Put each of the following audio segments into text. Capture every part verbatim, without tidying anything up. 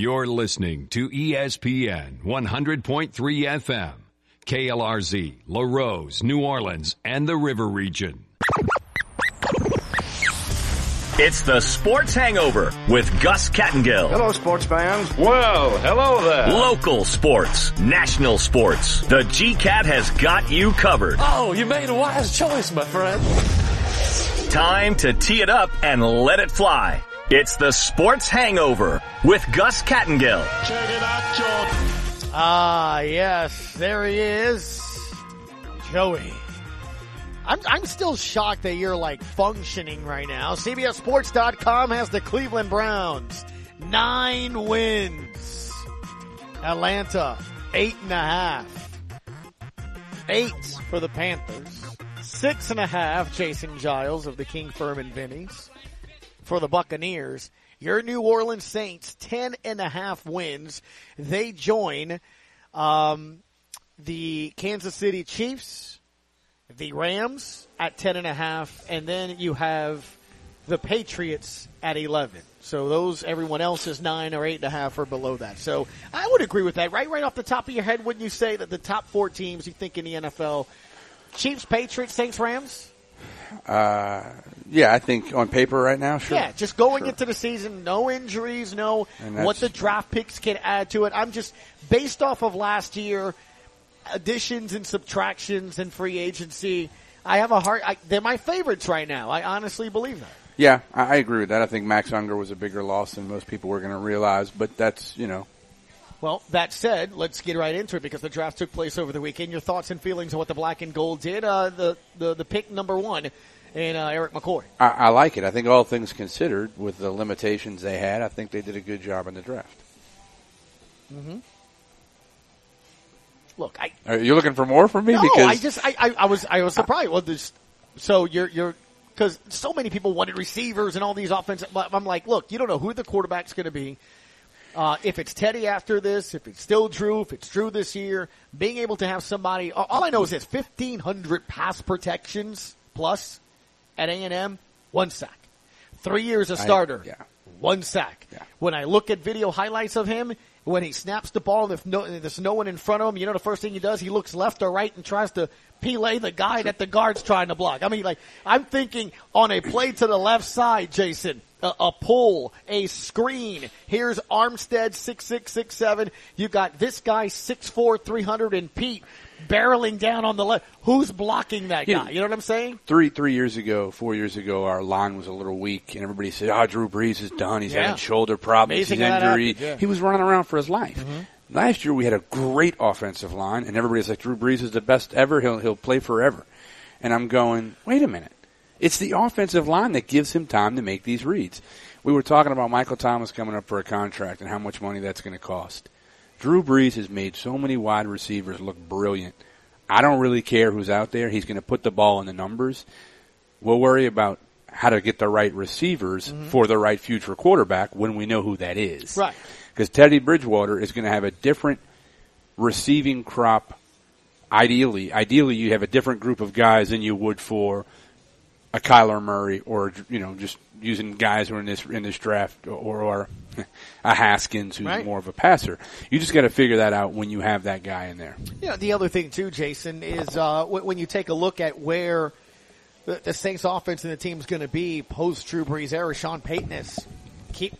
You're listening to E S P N one hundred point three F M, K L R Z, LaRose, New Orleans, and the River Region. It's the Sports Hangover with Gus Kattengill. Hello, sports fans. Well, hello there. Local sports, national sports. The G-Cat has got you covered. Oh, you made a wise choice, my friend. Time to tee it up and let it fly. It's the Sports Hangover with Gus Kattengill. Check it out, George. Ah, yes, there he is, Joey. I'm I'm still shocked that you're like functioning right now. C B S Sports dot com has the Cleveland Browns nine wins. Atlanta eight and a half. Eight for the Panthers. Six and a half. Jason Giles of the King Firm and Vinny's for the Buccaneers. Your New Orleans Saints ten and a half wins. They join um, the Kansas City Chiefs, the Rams at ten and a half, and then you have the Patriots at eleven. So those, everyone else is nine or eight and a half or below that. So I would agree with that. Right, right off the top of your head, wouldn't you say that the top four teams you think in the N F L, Chiefs, Patriots, Saints, Rams? Uh, yeah, I think on paper right now, sure. Yeah, just going sure. into the season, no injuries, no what the draft picks can add to it. I'm just, based off of last year, additions and subtractions and free agency, I have a hard, I, they're my favorites right now. I honestly believe that. Yeah, I, I agree with that. I think Max Unger was a bigger loss than most people were going to realize, but that's, you know. Well, that said, let's get right into it because the draft took place over the weekend. Your thoughts and feelings on what the black and gold did, uh, the, the, the pick number one in uh, Eric McCoy. I, I like it. I think all things considered, with the limitations they had, I think they did a good job in the draft. Mm-hmm. Look, I. Are you looking for more from me? No, because I just, I, I, I was, I was surprised. Well, this, so you're, you're, because so many people wanted receivers and all these offensive. I'm like, look, you don't know who the quarterback's going to be. Uh, if it's Teddy after this, if it's still Drew, if it's Drew this year, being able to have somebody. All I know is this: fifteen hundred pass protections plus at A and M, one sack. Three years a starter, I, yeah. one sack. Yeah. When I look at video highlights of him. When he snaps the ball, and if no, there's no one in front of him, you know the first thing he does? He looks left or right and tries to Pele the guy that the guard's trying to block. I mean, like, I'm thinking on a play to the left side, Jason, a, a pull, a screen. Here's Armstead, six six, six seven. You got this guy, six four, three hundred, and Pete barreling down on the left. Who's blocking that guy? You know what I'm saying? Three three years ago, four years ago, our line was a little weak, and everybody said, oh, Drew Brees is done. He's yeah. having shoulder problems. Amazing He's injured. Yeah. He was running around for his life. Mm-hmm. Last year, we had a great offensive line, and everybody's like, Drew Brees is the best ever. He'll, he'll play forever. And I'm going, wait a minute. It's the offensive line that gives him time to make these reads. We were talking about Michael Thomas coming up for a contract and how much money that's going to cost. Drew Brees has made so many wide receivers look brilliant. I don't really care who's out there. He's going to put the ball in the numbers. We'll worry about how to get the right receivers mm-hmm. for the right future quarterback when we know who that is. Right. Because Teddy Bridgewater is going to have a different receiving crop. Ideally, ideally you have a different group of guys than you would for a Kyler Murray or, you know, just using guys who are in this in this draft or, or a Haskins who's right. more of a passer. You just got to figure that out when you have that guy in there. Yeah, the other thing too, Jason, is uh, when you take a look at where the, the Saints offense and the team's going to be post Drew Brees era, Sean Payton is keep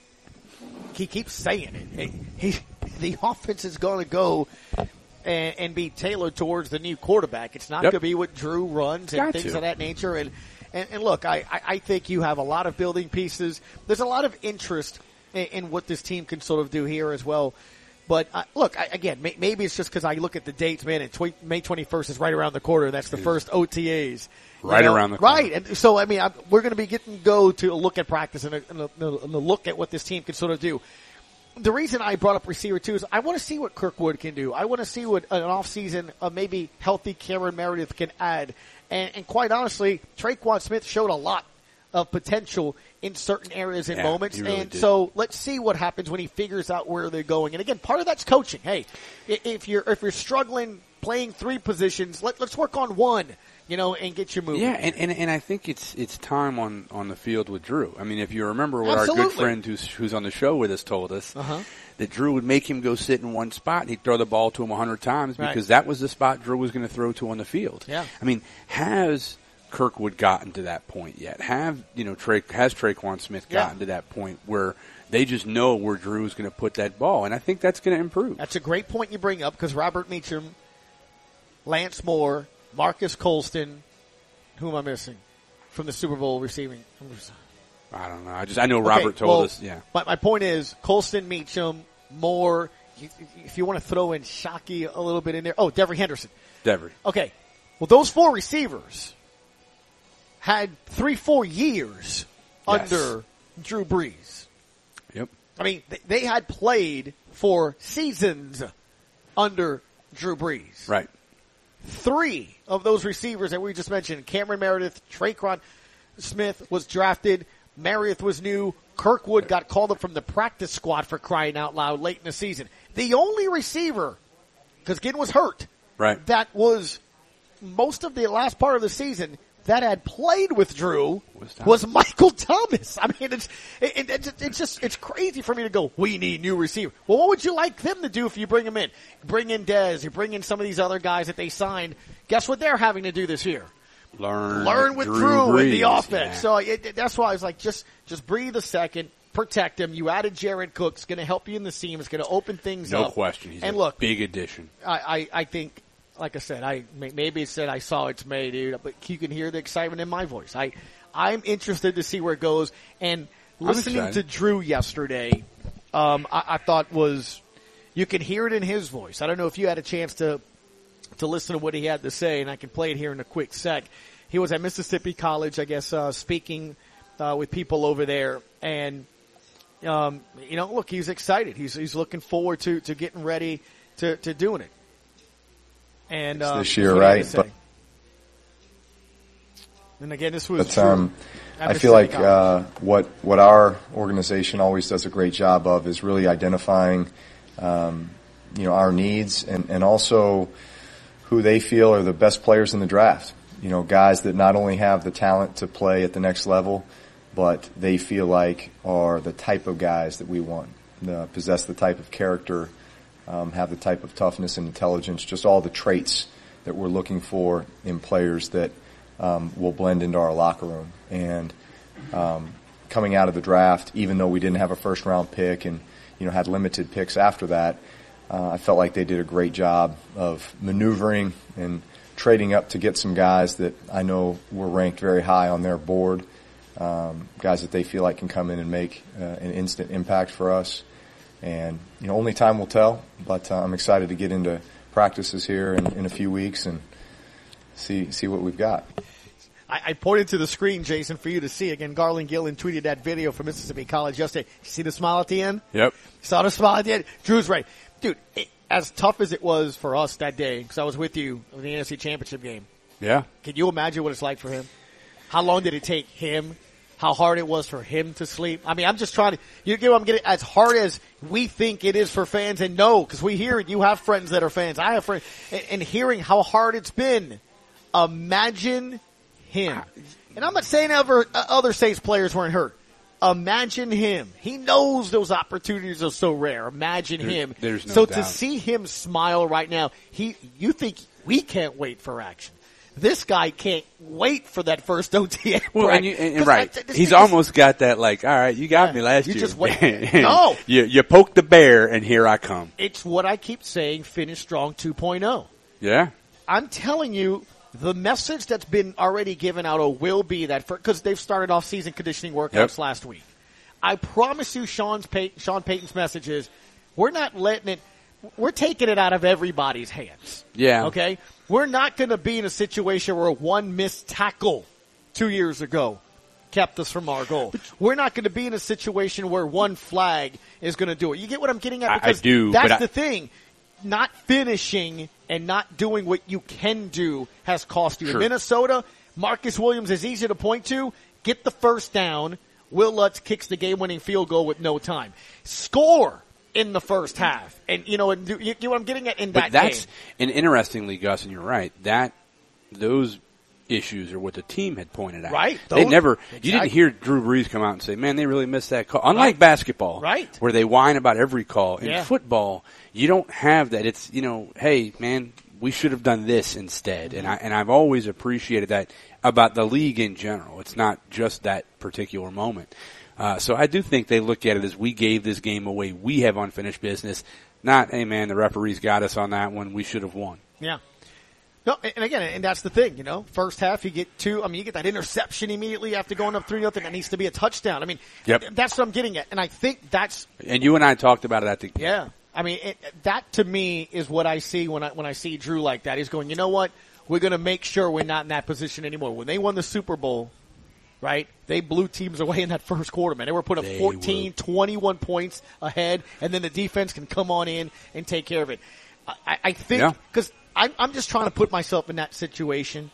he keeps saying it. He, he the offense is going to go and, and be tailored towards the new quarterback. It's not yep. going to be what Drew runs and got things to. of that nature. And and, and look, I, I think you have a lot of building pieces. There's a lot of interest in, in what this team can sort of do here as well. But uh, look, I, again, may, maybe it's just because I look at the dates, man. And tw- May twenty-first is right around the corner. That's the first O T As. Right know? around the corner. Right. And so, I mean, I'm, we're going to be getting go to a look at practice and a, and, a, and a look at what this team can sort of do. The reason I brought up receiver too is I want to see what Kirkwood can do. I want to see what an offseason uh, maybe healthy Cameron Meredith can add. And, and quite honestly, Traquan Smith showed a lot of potential in certain areas and yeah, moments. Really and did. so let's see what happens when he figures out where they're going. And again, part of that's coaching. Hey, if you're if you're struggling playing three positions, let, let's work on one. you know, and get you moving. Yeah, and, and and I think it's it's time on, on the field with Drew. I mean, if you remember what Absolutely. our good friend who's who's on the show with us told us, uh-huh. that Drew would make him go sit in one spot and he'd throw the ball to him a hundred times because right. that was the spot Drew was going to throw to on the field. Yeah. I mean, has Kirkwood gotten to that point yet? Have you know Tra- has Traquan Smith gotten yeah. to that point where they just know where Drew's going to put that ball? And I think that's going to improve. That's a great point you bring up because Robert Meacham, Lance Moore, Marcus Colston, who am I missing from the Super Bowl receiving? I don't know. I just I know Robert okay, told well, us. Yeah. My, my point is Colston, Meacham, Moore. If you want to throw in Shockey a little bit in there, oh, Devery Henderson. Devery. Okay. Well, those four receivers had three, four years Yes. under Drew Brees. Yep. I mean, they, they had played for seasons under Drew Brees. Right. Three of those receivers that we just mentioned, Cameron Meredith, Traquan Smith was drafted, Meredith was new, Kirkwood got called up from the practice squad for crying out loud late in the season. The only receiver, because Ginn was hurt, Right. that was most of the last part of the season that had played with Drew Was Thomas. was Michael Thomas. I mean, it's it, it, it's just it's crazy for me to go, we need new receiver. Well, what would you like them to do if you bring them in? Bring in Dez, you bring in some of these other guys that they signed. Guess what they're having to do this year? Learn, Learn with Drew, Drew in the Brees. offense. Yeah. So it, it, that's why I was like, just just breathe a second, protect him. You added Jared Cook. It's going to help you in the seam. It's going to open things No up. question. He's and a look, big addition. I, I, I think, like I said, I maybe it said I saw it's May, dude, but you can hear the excitement in my voice. I, I'm interested to see where it goes. And listening to excited. Drew yesterday, um, I, I thought was you can hear it in his voice. I don't know if you had a chance to to listen to what he had to say, and I can play it here in a quick sec. He was at Mississippi College, I guess, uh, speaking uh, with people over there, and um, you know, look, he's excited. He's he's looking forward to, to getting ready to, to doing it. And It's uh, this year, that's what he had right? to say. But, and again, this was. but um, at I feel Mississippi like College. uh, what what our organization always does a great job of is really identifying, um, you know, our needs and, and also who they feel are the best players in the draft. You know, guys that not only have the talent to play at the next level, but they feel like are the type of guys that we want, uh, possess the type of character, um, have the type of toughness and intelligence, just all the traits that we're looking for in players that um, will blend into our locker room. And um, coming out of the draft, even though we didn't have a first round pick and you know had limited picks after that, uh, I felt like they did a great job of maneuvering and trading up to get some guys that I know were ranked very high on their board, um, guys that they feel like can come in and make uh, an instant impact for us. And, you know, only time will tell, but uh, I'm excited to get into practices here in, in a few weeks and see see what we've got. I, I pointed to the screen, Jason, for you to see. Again, Garland Gillen tweeted that video from Mississippi College yesterday. You see the smile at the end? Yep. Saw the smile at the end? Drew's right. Dude, it, as tough as it was for us that day, because I was with you in the N F C Championship game, Yeah. can you imagine what it's like for him? How long did it take him? How hard it was for him to sleep? I mean, I'm just trying to, you get what I'm getting, as hard as we think it is for fans, and no, because we hear it, you have friends that are fans, I have friends, and, and hearing how hard it's been, imagine him. And I'm not saying other, other Saints players weren't hurt. Imagine him. He knows those opportunities are so rare. Imagine There- him. there's no so doubt. to see him smile right now, he, you think we can't wait for action. This guy can't wait for that first O T A. Well, practice. and, you, and, and 'Cause right, I- this he's thing is- almost got that like, all right, you got Yeah, me last you year. just wait. No. you you poked the bear, and here I come. It's what I keep saying, finish strong two point oh. Yeah, I'm telling you, the message that's been already given out or will be that, because they've started off season conditioning workouts Yep. last week. I promise you Sean's Pay- Sean Payton's message is, we're not letting it, we're taking it out of everybody's hands. yeah. Okay? We're not going to be in a situation where one missed tackle two years ago kept us from our goal. We're not going to be in a situation where one flag is going to do it. You get what I'm getting at? I- I Because do, that's but I- the thing. Not finishing and not doing what you can do has cost you. Sure. In Minnesota, Marcus Williams is easy to point to. Get the first down. Will Lutz kicks the game-winning field goal with no time. Score in the first half. And, you know, and do, you get what I'm getting at in But that that's game. and interestingly, Gus, and you're right. That those issues or what the team had pointed out. Right. They Those, never, exactly. you didn't hear Drew Brees come out and say, man, they really missed that call. Unlike Right. basketball, Right. where they whine about every call. In Yeah. football, you don't have that. It's, you know, hey, man, we should have done this instead. And I, and I've always appreciated that about the league in general. It's not just that particular moment. Uh, so I do think they look at it as we gave this game away. We have unfinished business. Not, hey man, the referees got us on that one. We should have won. Yeah. No, and again, and that's the thing, you know, first half you get two, I mean, you get that interception immediately after going up three nothing. That needs to be a touchdown. I mean, Yep. that's what I'm getting at. And I think that's, And you and I talked about it at the yeah. I mean, it, that to me is what I see when I, when I see Drew like that. He's going, you know what? We're going to make sure we're not in that position anymore. When they won the Super Bowl, right, they blew teams away in that first quarter, man. They were put up They fourteen, twenty-one points ahead, and then the defense can come on in and take care of it. I, I think, Yeah. because I'm, I'm just trying to put myself in that situation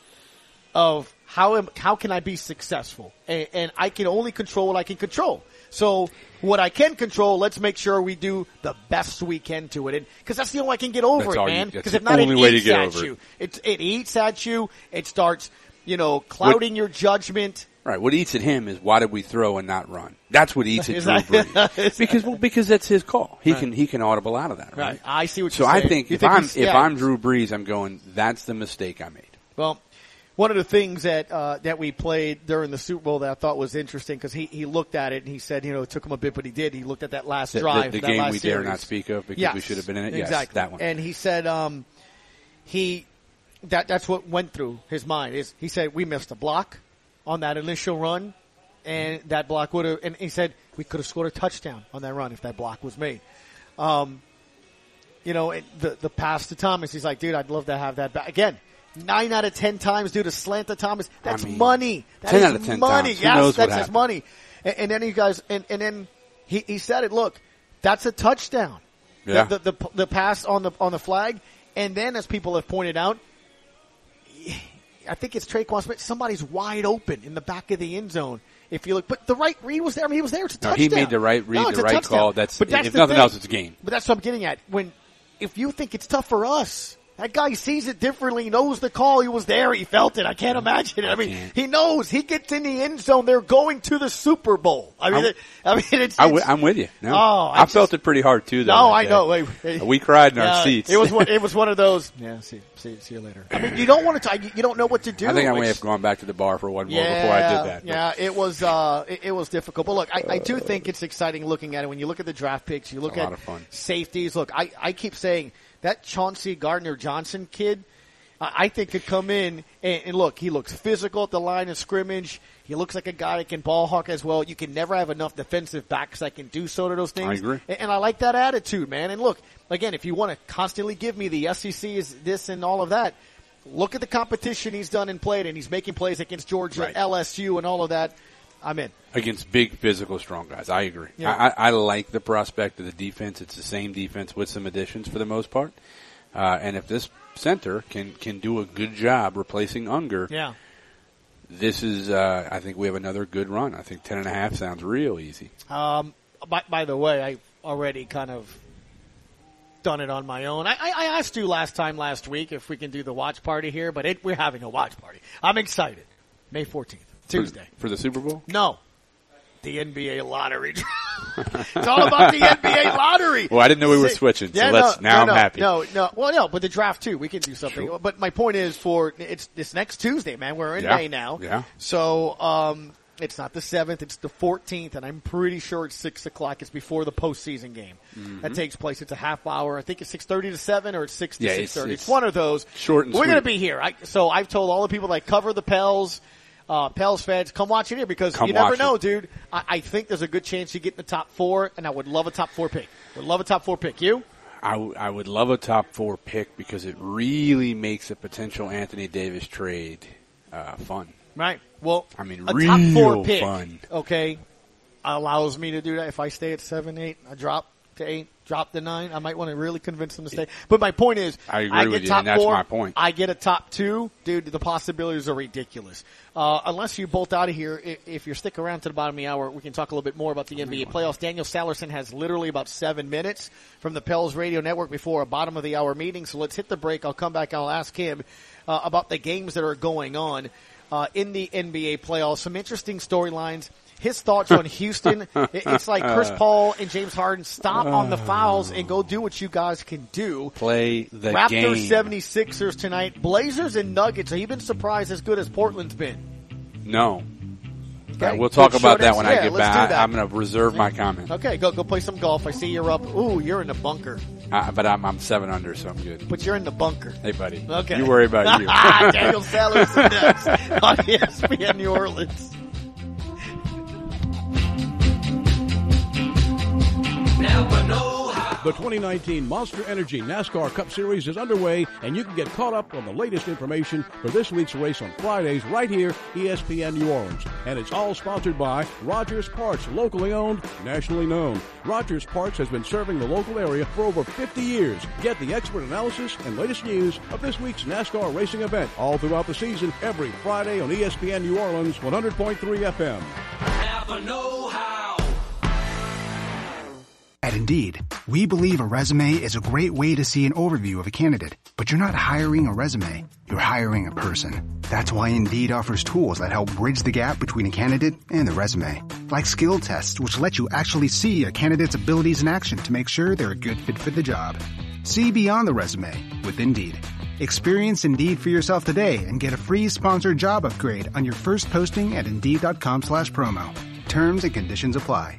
of how am, how can I be successful? And, and I can only control what I can control. So what I can control, let's make sure we do the best we can to it. And because that's the only way I can get over That's it, all you- man. that's Because the if not, it only way to eats get at over it. you. It, it eats at you. It starts, you know, clouding your judgment. Right. What eats at him is why did we throw and not run? That's what eats at Is Drew that- Brees. Because well, because that's his call. He can he can audible out of that. Right. Right. I see what So you're saying. I think You if I'm he's- if yeah. I'm Drew Brees, I'm going. That's the mistake I made. Well, one of the things that uh, that we played during the Super Bowl that I thought was interesting because he, he looked at it and he said, you know, it took him a bit, but he did. He looked at that last The, drive, the, the that game last we series. dare not speak of because Yes, we should have been in it. Yes, exactly. that one. And he said, um, he that that's what went through his mind. Is he said we missed a block on that initial run, and that block would have. And he said we could have scored a touchdown on that run if that block was made. Um, you know, it, the the pass to Thomas. He's like, dude, I'd love to have that back again. Nine out of ten times due to slant to Thomas. That's I mean, money. That ten is out of ten money. times. Who Yes, knows what that's his happened? money. And, and then you guys, and, and then he, he said it. Look, that's a touchdown. Yeah. The, the, the, the pass on the on the flag, and then as people have pointed out, I think it's Traquan Smith. Somebody's wide open in the back of the end zone. If you look, but the right read was there. I mean, he was there. It's a No, touchdown. he made the right read, No, it's the a right touchdown. call. That's, But that's if the nothing thing. else, it's game. But that's what I'm getting at. When if you think it's tough for us, that guy sees it differently. Knows the call. He was there. He felt it. I can't imagine it. I mean, can't. he knows. He gets in the end zone. They're going to the Super Bowl. I mean, I'm- it, I mean, it's. I w- it's I'm with you. No, Oh, I I, felt just- it pretty hard too. Though. no, that I day. know. Wait, wait. We cried in our Yeah, seats. It was one, it was one of those. Yeah, see, see, see you later. I mean, you don't want to. T- you don't know what to do. I think I may which- have gone back to the bar for one more yeah, before I did that. but- Yeah, it was uh, it, it was difficult. But look, I, I do think it's exciting looking at it. When you look at the draft picks, you look a at lot of fun. safeties. Look, I, I keep saying that Chauncey Gardner-Johnson kid, I, I think could come in and, and look. He looks physical at the line of scrimmage. He looks like a guy that can ball hawk as well. You can never have enough defensive backs that can do so to those things. I agree. And, and I like that attitude, man. And look, again, if you want to constantly give me the S E C is this and all of that, look at the competition he's done and played, and he's making plays against Georgia, Right. L S U, and all of that. I'm in. Against big, physical, strong guys. I agree. Yeah. I, I, I like the prospect of the defense. It's the same defense with some additions for the most part. Uh, and if this center can, can do a good job replacing Unger, Yeah. this is, uh, I think we have another good run. I think ten and a half sounds real easy. Um, by, by the way, I've already kind of done it on my own. I, I, I asked you last time last week if we can do the watch party here, but it, we're having a watch party. I'm excited. May fourteenth, Tuesday. For, for the Super Bowl? No. The N B A lottery. It's all about the N B A lottery. Well, I didn't know we were switching, so Yeah, let's, no, now no, I'm no, happy. No, no. Well, no, but the draft too. We can do something. Sure. But my point is for, it's this next Tuesday, man. We're in Yeah, May now. yeah. So, um, it's not the seventh, it's the fourteenth, and I'm pretty sure it's six o'clock. It's before the postseason game. Mm-hmm. That takes place. It's a half hour. I think it's six thirty to seven or it's six to Yeah, six it's- thirty. It's, it's one of those. short and We're going to sweet. be here. I, so I've told all the people that cover the Pels, uh, Pels fans, come watch it here because Come you never watch know, it. dude. I, I think there's a good chance you get in the top four, and I would love a top four pick. Would love a top four pick. You? I, w- I would love a top four pick because it really makes a potential Anthony Davis trade uh, fun. Right. Well, I mean, a real top four pick, fun. okay, allows me to do that. If I stay at seven, eight, I drop to eight, drop the nine. I might want to really convince them to stay. But my point is, I agree I with get you, top and that's four, my point. I get a top two. Dude, the possibilities are ridiculous. Uh, unless you bolt out of here, if, if you're stick around to the bottom of the hour, we can talk a little bit more about the N B A playoffs. Daniel Sallerson has literally about seven minutes from the Pels Radio Network before a bottom of the hour meeting. So let's hit the break. I'll come back. I'll ask him uh, about the games that are going on uh, in the N B A playoffs. Some interesting storylines. His thoughts on Houston. It's like Chris Paul and James Harden stop on the fouls and go do what you guys can do. Play the Raptors, game. seventy-sixers tonight. Blazers and Nuggets. Have you been surprised as good as Portland's been? No. Okay. Uh, we'll talk Good about short that answer. when Yeah, I get let's do back. that. I'm going to reserve my comment. Okay, go go play some golf. I see you're up. Ooh, you're in the bunker. Uh, but I'm, I'm seven under, so I'm good. But you're in the bunker. Hey, buddy. Okay. You worry about you. Daniel Sallerson next on E S P N New Orleans. The twenty nineteen Monster Energy NASCAR Cup Series is underway, and you can get caught up on the latest information for this week's race on Fridays right here, E S P N New Orleans. And it's all sponsored by Rogers Parts, locally owned, nationally known. Rogers Parts has been serving the local area for over fifty years. Get the expert analysis and latest news of this week's NASCAR racing event all throughout the season, every Friday on E S P N New Orleans, one hundred point three F M. Have a know-how. At Indeed, we believe a resume is a great way to see an overview of a candidate, but you're not hiring a resume, you're hiring a person. That's why Indeed offers tools that help bridge the gap between a candidate and the resume, like skill tests, which let you actually see a candidate's abilities in action to make sure they're a good fit for the job. See beyond the resume with Indeed. Experience Indeed for yourself today and get a free sponsored job upgrade on your first posting at Indeed.com slash promo. Terms and conditions apply.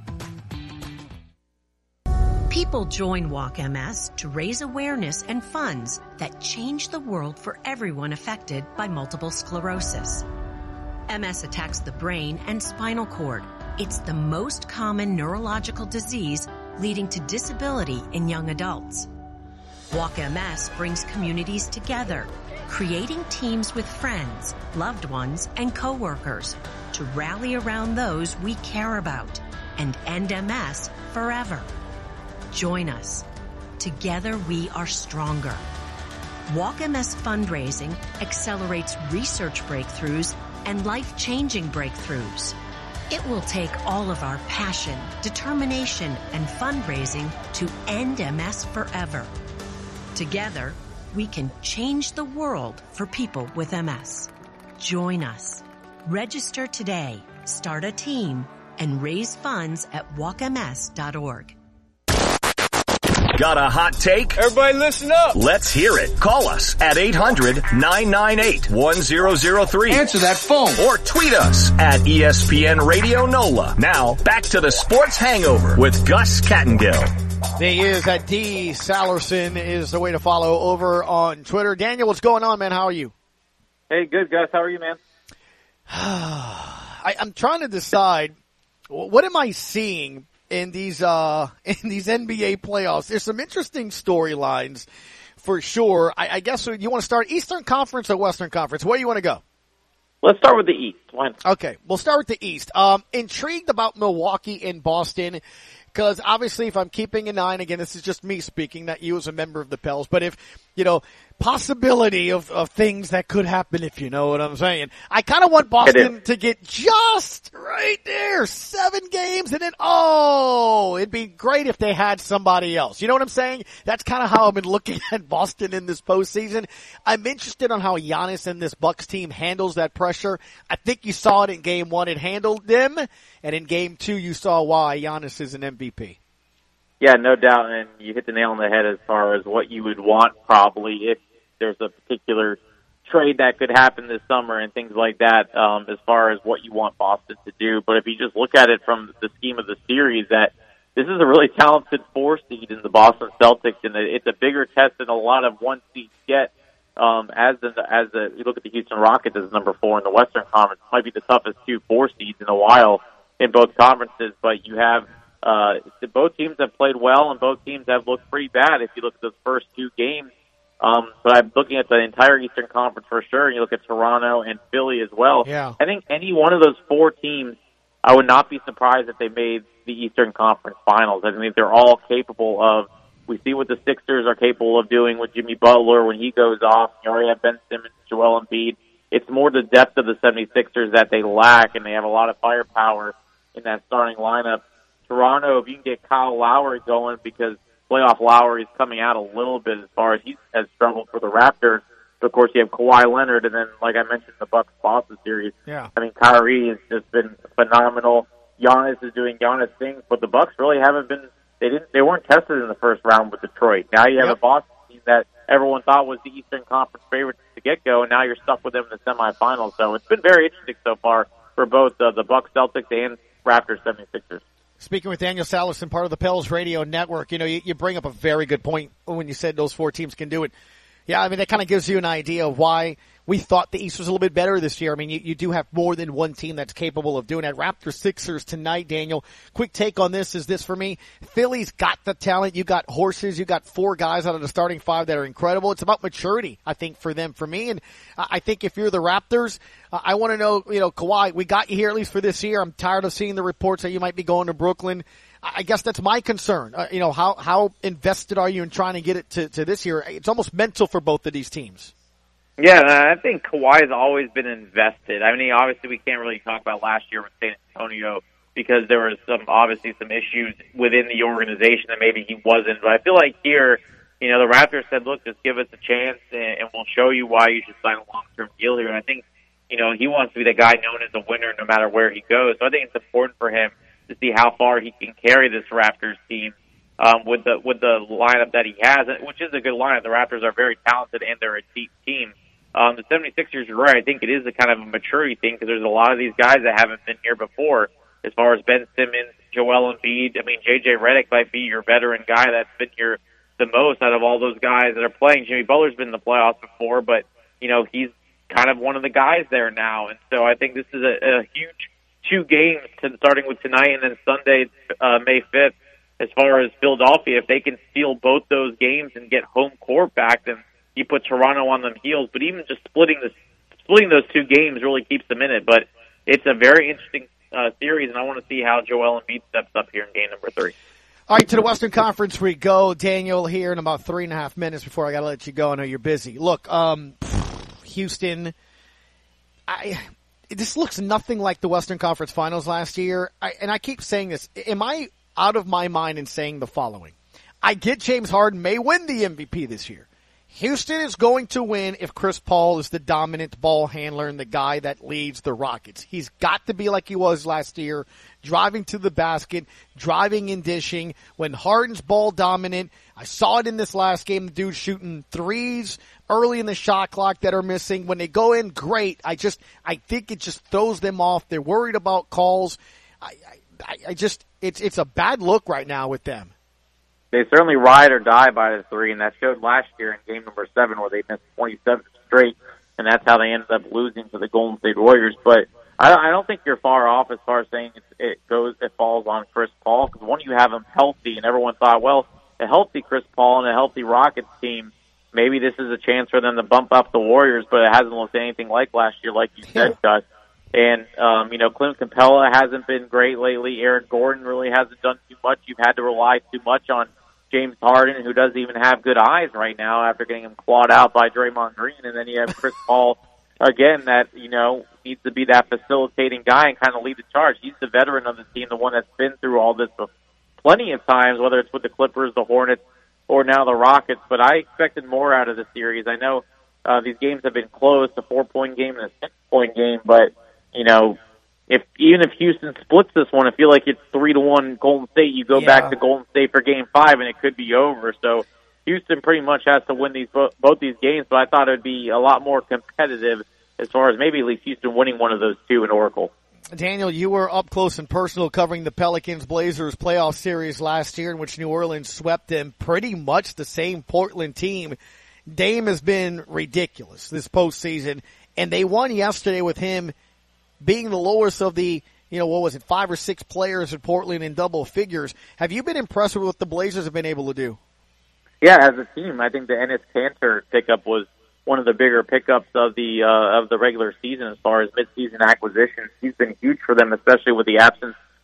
People join Walk M S to raise awareness and funds that change the world for everyone affected by multiple sclerosis. M S attacks the brain and spinal cord. It's the most common neurological disease leading to disability in young adults. Walk M S brings communities together, creating teams with friends, loved ones, and coworkers to rally around those we care about and end M S forever. Join us. Together we are stronger. Walk M S fundraising accelerates research breakthroughs and life-changing breakthroughs. It will take all of our passion, determination, and fundraising to end M S forever. Together, we can change the world for people with M S. Join us. Register today, start a team, and raise funds at walk m s dot org. Got a hot take? Everybody listen up. Let's hear it. Call us at eight hundred nine nine eight one zero zero three. Answer that phone. Or tweet us at E S P N Radio NOLA. Now, back to the Sports Hangover with Gus Kattengill. He is at D. Sallerson is the way to follow over on Twitter. Daniel, what's going on, man? How are you? Hey, good, Gus. How are you, man? I, I'm trying to decide, what am I seeing in these uh in these N B A playoffs? There's some interesting storylines for sure. I, I guess you want to start Eastern Conference or Western Conference? Where do you want to go? Let's start with the East. Why not? Okay, we'll start with the East. Um, intrigued about Milwaukee and Boston. Because obviously if I'm keeping an eye, and again, this is just me speaking, not you as a member of the Pels, but if, you know, possibility of, of things that could happen, if you know what I'm saying. I kind of want Boston to get just right there, seven games, and then, oh, it'd be great if they had somebody else. You know what I'm saying? That's kind of how I've been looking at Boston in this postseason. I'm interested on how Giannis and this Bucks team handles that pressure. I think you saw it in game one. It handled them. And in game two, you saw why Giannis is an M V P. Yeah, no doubt, and you hit the nail on the head as far as what you would want probably if there's a particular trade that could happen this summer and things like that, um, as far as what you want Boston to do. But if you just look at it from the scheme of the series, that this is a really talented four seed in the Boston Celtics, and it's a bigger test than a lot of one seeds get. Um, as the, as the, you look at the Houston Rockets as number four in the Western Conference, it might be the toughest two four seeds in a while in both conferences, but you have, uh, both teams have played well and both teams have looked pretty bad if you look at those first two games. Um, but I'm looking at the entire Eastern Conference for sure, and you look at Toronto and Philly as well. Yeah. I think any one of those four teams, I would not be surprised if they made the Eastern Conference Finals. I think they're all capable of. We see what the Sixers are capable of doing with Jimmy Butler when he goes off. You already have Ben Simmons, Joel Embiid. It's more the depth of the 76ers that they lack, and they have a lot of firepower in that starting lineup. Toronto, if you can get Kyle Lowry going, because playoff Lowry is coming out a little bit as far as he has struggled for the Raptors. But of course, you have Kawhi Leonard, and then, like I mentioned, the Bucks-Boston series. Yeah. I mean, Kyrie has just been phenomenal. Giannis is doing Giannis things, but the Bucks really haven't been. They didn't. They weren't tested in the first round with Detroit. Now you have yep. a Boston team that everyone thought was the Eastern Conference favorite to get go, and now you're stuck with them in the semifinals. So it's been very interesting so far for both uh, the Bucks, Celtics, and Raptors 76ers. Speaking with Daniel Sallerson, part of the Pels Radio Network, you know, you, you bring up a very good point when you said those four teams can do it. Yeah, I mean, that kind of gives you an idea of why we thought the East was a little bit better this year. I mean, you, you do have more than one team that's capable of doing that. Raptors Sixers tonight, Daniel. Quick take on this is this for me. Philly's got the talent. You got horses. You got four guys out of the starting five that are incredible. It's about maturity, I think, for them, for me. And I think if you're the Raptors, uh, I want to know, you know, Kawhi, we got you here at least for this year. I'm tired of seeing the reports that you might be going to Brooklyn. I guess that's my concern. Uh, you know, how, how invested are you in trying to get it to, to this year? It's almost mental for both of these teams. Yeah, I think Kawhi's always been invested. I mean, obviously we can't really talk about last year with San Antonio because there was some, obviously some issues within the organization that maybe he wasn't. But I feel like here, you know, the Raptors said, look, just give us a chance and, and we'll show you why you should sign a long-term deal here. And I think, you know, he wants to be the guy known as a winner no matter where he goes. So I think it's important for him to see how far he can carry this Raptors team um, with the with the lineup that he has, which is a good lineup. The Raptors are very talented and they're a deep team. Um, the 76ers, you're right. I think it is a kind of a maturity thing because there's a lot of these guys that haven't been here before as far as Ben Simmons, Joel Embiid. I mean, J J Redick might be your veteran guy that's been here the most out of all those guys that are playing. Jimmy Butler's been in the playoffs before, but, you know, he's kind of one of the guys there now. And so I think this is a, a huge two games to, starting with tonight and then Sunday, uh, May fifth, as far as Philadelphia. If they can steal both those games and get home court back, then you put Toronto on them heels. But even just splitting this, splitting those two games really keeps them in it. But it's a very interesting uh, series, and I want to see how Joel Embiid steps up here in game number three. All right, to the Western Conference we go. Daniel here in about three and a half minutes before I got to let you go. I know you're busy. Look, um, Houston, I... this looks nothing like the Western Conference Finals last year. I, and I keep saying this. Am I out of my mind in saying the following? I get James Harden may win the M V P this year. Houston is going to win if Chris Paul is the dominant ball handler and the guy that leads the Rockets. He's got to be like he was last year, driving to the basket, driving and dishing. When Harden's ball dominant, I saw it in this last game, the dude shooting threes early in the shot clock that are missing. When they go in, great. I just, I think it just throws them off. They're worried about calls. I, I, I just, it's, it's a bad look right now with them. They certainly ride or die by the three, and that showed last year in game number seven where they missed twenty-seven straight, and that's how they ended up losing to the Golden State Warriors. But I, I don't think you're far off as far as saying it, it goes, it falls on Chris Paul, because one, you have him healthy, and everyone thought, well, a healthy Chris Paul and a healthy Rockets team, maybe this is a chance for them to bump up the Warriors, but it hasn't looked anything like last year, like you said, Gus. And, um, you know, Clint Capella hasn't been great lately. Aaron Gordon really hasn't done too much. You've had to rely too much on James Harden, who doesn't even have good eyes right now after getting him clawed out by Draymond Green. And then you have Chris Paul, again, that, you know, needs to be that facilitating guy and kind of lead the charge. He's the veteran of the team, the one that's been through all this plenty of times, whether it's with the Clippers, the Hornets, or now the Rockets. But I expected more out of the series. I know uh, these games have been close, a four-point game and a six-point game, but, you know, If even if Houston splits this one, I feel like it's three to one Golden State. You go yeah. back to Golden State for Game Five, and it could be over. So Houston pretty much has to win these both these games. But I thought it would be a lot more competitive as far as maybe at least Houston winning one of those two in Oracle. Daniel, you were up close and personal covering the Pelicans-Blazers playoff series last year, in which New Orleans swept them. Pretty much the same Portland team. Dame has been ridiculous this postseason, and they won yesterday with him being the lowest of the, you know, what was it, five or six players in Portland in double figures. Have you been impressed with what the Blazers have been able to do? Yeah, as a team, I think the Enes Kanter pickup was one of the bigger pickups of the uh, of the regular season as far as midseason acquisitions. He's been huge for them, especially with the absence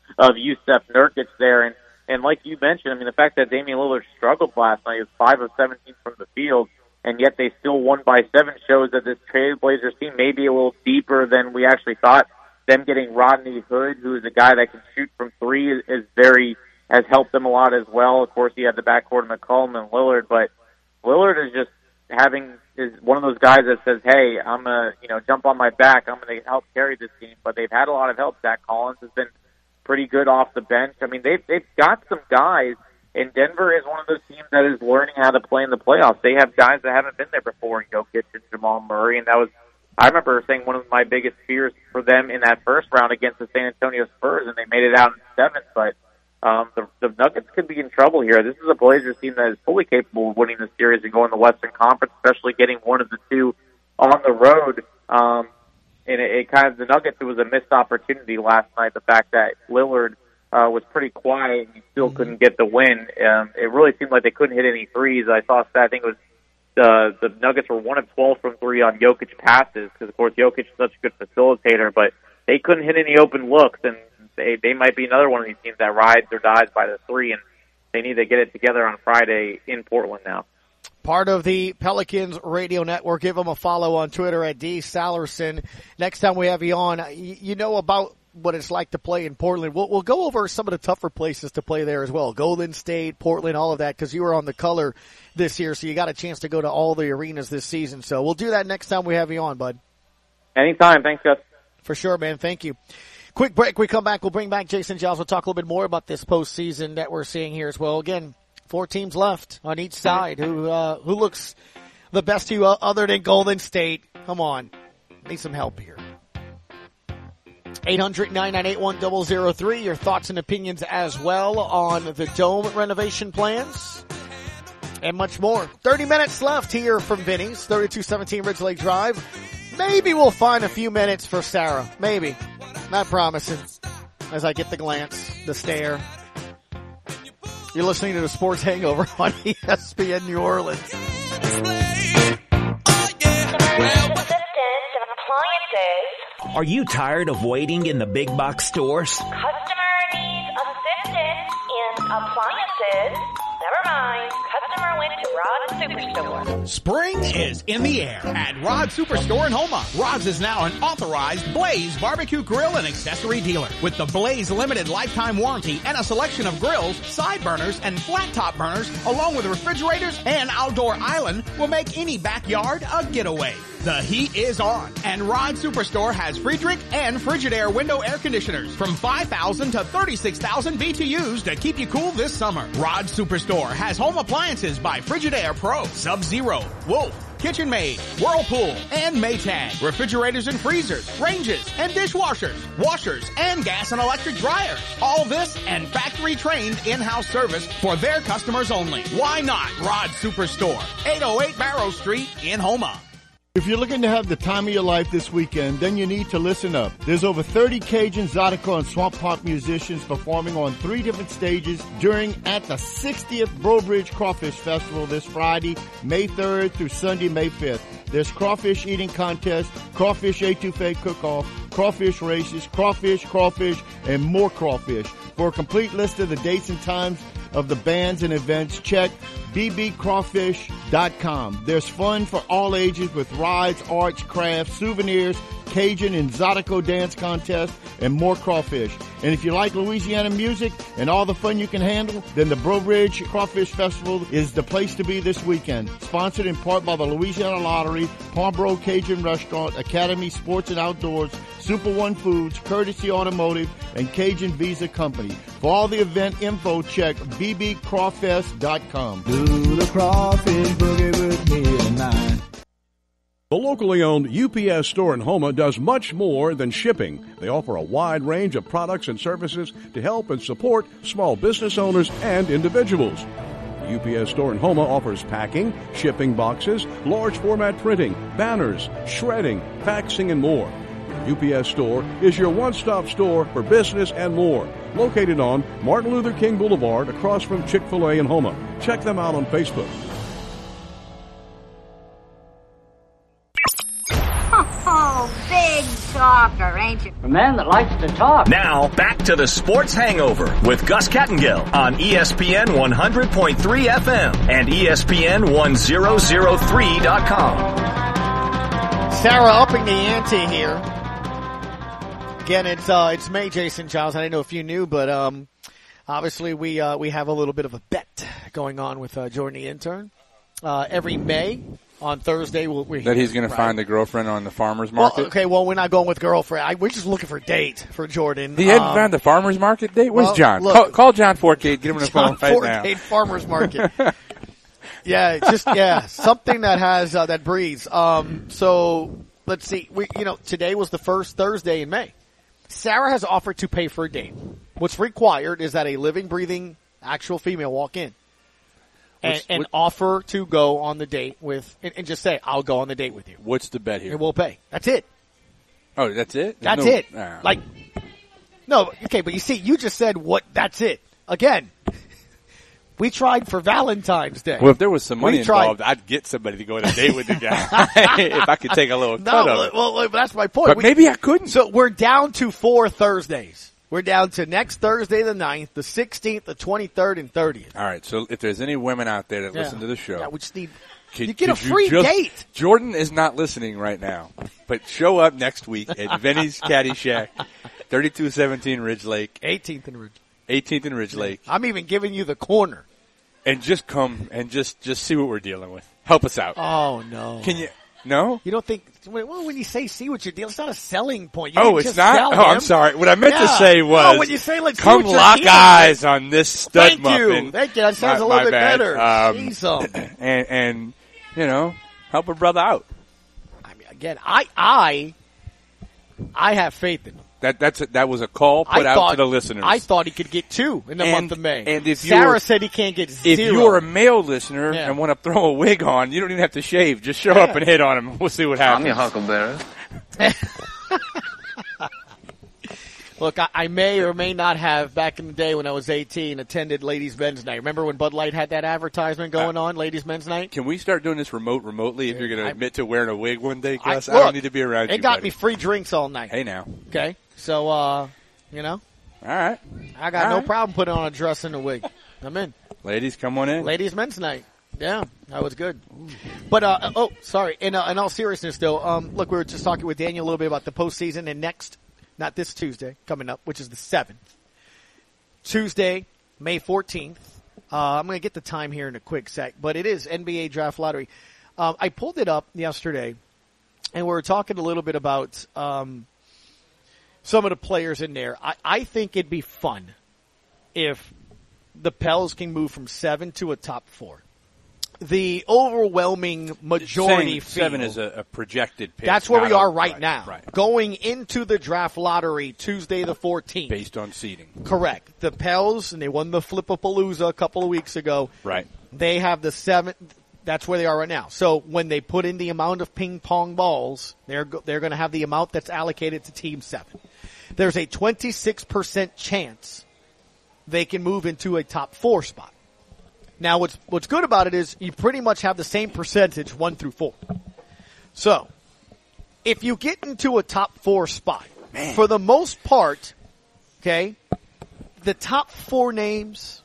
of Jusuf Nurkic there. And, and like you mentioned, I mean, the fact that Damian Lillard struggled last night, he was five of seventeen from the field, and yet they still won by seven, shows that this Trailblazers team may be a little deeper than we actually thought. Them getting Rodney Hood, who is a guy that can shoot from three, is, is very has helped them a lot as well. Of course, he had the backcourt of McCollum and Lillard, but Lillard is just having is one of those guys that says, "Hey, I'm gonna you know jump on my back. I'm gonna help carry this team." But they've had a lot of help. Zach Collins has been pretty good off the bench. I mean, they've they've got some guys. And Denver is one of those teams that is learning how to play in the playoffs. They have guys that haven't been there before, Jokic and Jamal Murray, and that was, I remember saying, one of my biggest fears for them in that first round against the San Antonio Spurs, and they made it out in seventh. But um, the, the Nuggets could be in trouble here. This is a Blazers team that is fully capable of winning the series and going to the Western Conference, especially getting one of the two on the road. Um, and it, it kind of the Nuggets, it was a missed opportunity last night. The fact that Lillard Uh, was pretty quiet and he still couldn't get the win. Um, it really seemed like they couldn't hit any threes. I saw a stat, I think it was uh, the Nuggets were one of twelve from three on Jokic passes because, of course, Jokic is such a good facilitator, but they couldn't hit any open looks, and they, they might be another one of these teams that rides or dies by the three, and they need to get it together on Friday in Portland now. Part of the Pelicans radio network. Give them a follow on Twitter at D Salerson. Next time we have you on, you know about what it's like to play in Portland. We'll, we'll go over some of the tougher places to play there as well. Golden State, Portland, all of that, because you were on the color this year, so you got a chance to go to all the arenas this season. So we'll do that next time we have you on, bud. Anytime. Thanks, Gus. For sure, man. Thank you. Quick break. We come back. We'll bring back Jason Giles. We'll talk a little bit more about this postseason that we're seeing here as well. Again, four teams left on each side. Who uh, who looks the best to you other than Golden State? Come on. Need some help here. eight hundred, nine nine eight, one zero zero three. Your thoughts and opinions as well on the Dome renovation plans and much more. thirty minutes left here from Vinny's, thirty-two seventeen Ridge Lake Drive. Maybe we'll find a few minutes for Sarah. Maybe. Not promising. As I get the glance, the stare. You're listening to the Sports Hangover on E S P N New Orleans. Are you tired of waiting in the big box stores? Customer needs assistance in appliances. Never mind. Customer went to Rod's Superstore. Spring is in the air at Rod's Superstore in Houma. Rod's is now an authorized Blaze barbecue grill and accessory dealer. With the Blaze limited lifetime warranty and a selection of grills, side burners, and flat top burners, along with refrigerators and outdoor island, will make any backyard a getaway. The heat is on, and Rod Superstore has Friedrich and Frigidaire window air conditioners from five thousand to thirty-six thousand B T Us to keep you cool this summer. Rod Superstore has home appliances by Frigidaire Pro, Sub-Zero, Wolf, KitchenMaid, Whirlpool, and Maytag. Refrigerators and freezers, ranges, and dishwashers, washers, and gas and electric dryers. All this and factory-trained in-house service for their customers only. Why not Rod Superstore, eight oh eight Barrow Street in Houma. If you're looking to have the time of your life this weekend, then you need to listen up. There's over thirty Cajun, Zydeco, and Swamp Park musicians performing on three different stages during at the sixtieth Brobridge Crawfish Festival this Friday, May third through Sunday, May fifth. There's crawfish eating contest, crawfish etouffee cook-off, crawfish races, crawfish, crawfish, and more crawfish. For a complete list of the dates and times of the bands and events, check b b crawfish dot com. There's fun for all ages with rides, arts, crafts, souvenirs, Cajun and Zydeco dance contest, and more crawfish. And if you like Louisiana music and all the fun you can handle, then the Brobridge Crawfish Festival is the place to be this weekend. Sponsored in part by the Louisiana Lottery, Palmbro Cajun Restaurant, Academy Sports and Outdoors, Super One Foods, Courtesy Automotive, and Cajun Visa Company. For all the event info, check b b crawfest dot com. Do the crawfish boogie with me tonight. The locally owned U P S store in Houma does much more than shipping. They offer a wide range of products and services to help and support small business owners and individuals. The U P S store in Houma offers packing, shipping boxes, large format printing, banners, shredding, faxing, and more. The U P S store is your one-stop store for business and more. Located on Martin Luther King Boulevard across from Chick-fil-A in Houma. Check them out on Facebook. Oh, big talker, ain't you? A man that likes to talk. Now, back to the Sports Hangover with Gus Kattengill on E S P N one hundred point three F M and E S P N one thousand three dot com. Sarah upping the ante here. Again, it's uh, it's May, Jason Giles. I didn't know if you knew, but um, obviously we uh, we have a little bit of a bet going on with uh, Jordan the intern. Uh, every May on Thursday, we'll, we're that he's going right? to find a girlfriend on the farmer's market. Well, okay, well we're not going with girlfriend. I, we're just looking for a date for Jordan. He hadn't um, found the farmer's market date. Where's well, John? Look, call, call John Forcade. Get him on the John phone right Forcade now. Farmer's Market. Yeah, just yeah, something that has uh, that breathes. Um, so let's see. We, you know, today was the first Thursday in May. Sarah has offered to pay for a date. What's required is that a living, breathing, actual female walk in and, What's, and what, offer to go on the date with, and, and just say, "I'll go on the date with you." What's the bet here? And we'll pay. That's it. Oh, that's it. There's That's no, it. Ah. Like, no, okay, but you see, you just said what? That's it. Again. We tried for Valentine's Day. Well, if there was some money we tried. involved, I'd get somebody to go on a date with the guy if I could take a little no, cut of it. Well, well, that's my point. But we, maybe I couldn't. So we're down to four Thursdays. We're down to next Thursday the ninth, the sixteenth, the twenty-third, and thirtieth. All right, so if there's any women out there that Yeah. listen to the show. Yeah, we just need could, you get a could free you just, date. Jordan is not listening right now, but show up next week at Vinny's Caddy Shack, thirty-two seventeen Ridge Lake. eighteenth and Ridge. eighteenth and Ridge Lake. I'm even giving you the corner. And just come and just, just see what we're dealing with. Help us out. Oh, no. Can you? No? You don't think, well, when you say see what you're dealing, it's not a selling point. You Oh, didn't it's just not? sell Oh, I'm him. sorry. What I meant Yeah. to say was, oh, when you say let's come see what you're lock dealing eyes with. on this stud Thank muffin. you. Thank you. That sounds My- a little my bit bad. better. Um, Jeez, um, and, and, you know, help a brother out. I mean, again, I, I, I have faith in him. That that's a, that was a call put I out thought, to the listeners. I thought he could get two in the And- month of May. and if Sarah you're- said he can't get zero. If you're a male listener Yeah. and want to throw a wig on, you don't even have to shave. Just show Yeah. up and hit on him. We'll see what happens. I'm your huckleberry. Look, I, I may or may not have, back in the day when I was eighteen, attended Ladies' Men's Night. Remember when Bud Light had that advertisement going Uh, on, Ladies' Men's Night? Can we start doing this remote remotely if you're going to I- admit to wearing a wig one day, I, Gus? I, look, don't need to be around It you, got buddy. me free drinks all night. Hey, now. Okay? So, uh, you know, All right. I got All no right. problem putting on a dress and a wig. I'm in. Ladies, come on in. Ladies' Men's Night. Yeah, that was good. But, uh, oh, sorry. In, uh, in all seriousness, though, um, look, we were just talking with Daniel a little bit about the postseason, and next, not this Tuesday, coming up, which is the seventh. Tuesday, May fourteenth. Uh, I'm going to get the time here in a quick sec, but it is N B A Draft Lottery. Um, I pulled it up yesterday, and we were talking a little bit about um, some of the players in there. I, I think it'd be fun if the Pels can move from seven to a top four. The overwhelming majority Saying seven feel- is a, a projected pick. That's where not we a- are right, right now. Right. Going into the draft lottery Tuesday the fourteenth. Based on seeding. Correct. The Pels, and they won the Flip-A-Palooza a couple of weeks ago. Right. They have the seventh. That's where they are right now. So when they put in the amount of ping pong balls, they're go- they're going to have the amount that's allocated to Team seven. There's a twenty-six percent chance they can move into a top four spot. Now, what's what's good about it is you pretty much have the same percentage one through four. So, if you get into a top four spot, Man. for the most part, okay, the top four names,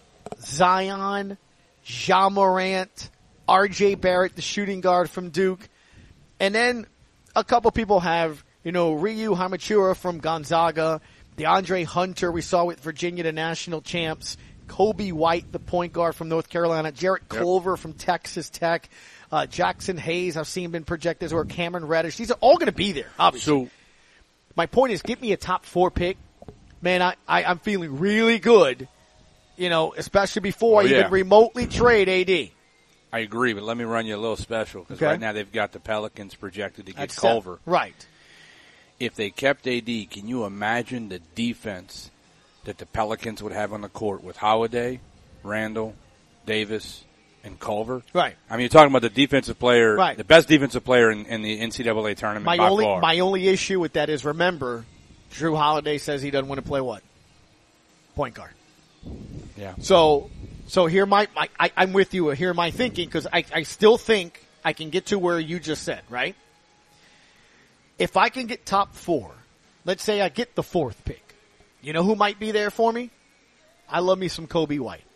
Zion, Ja Morant, R J Barrett, the shooting guard from Duke, and then a couple people have, you know, Ryu Hamachura from Gonzaga, DeAndre Hunter we saw with Virginia, the national champs, Kobe White, the point guard from North Carolina, Jarrett Yep. Culver from Texas Tech, uh, Jackson Hayes, I've seen been projected as well, Cameron Reddish. These are all going to be there, obviously. So, my point is, give me a top four pick. Man, I, I, I'm feeling really good, you know, especially before Oh, I yeah. even remotely trade A D. I agree, but let me run you a little special because Okay. right now they've got the Pelicans projected to get That's Culver. set. Right. If they kept A D, can you imagine the defense that the Pelicans would have on the court with Holiday, Randall, Davis, and Culver? Right. I mean, you're talking about the defensive player, Right. the best defensive player in, in the N C double A tournament My by only far. my only issue with that is, remember, Drew Holiday says he doesn't want to play what? Point guard. yeah. So, so here my, my I, I'm with you. Here my thinking, because I, I still think I can get to where you just said, right? If I can get top four, let's say I get the fourth pick. You know who might be there for me? I love me some Kobe White.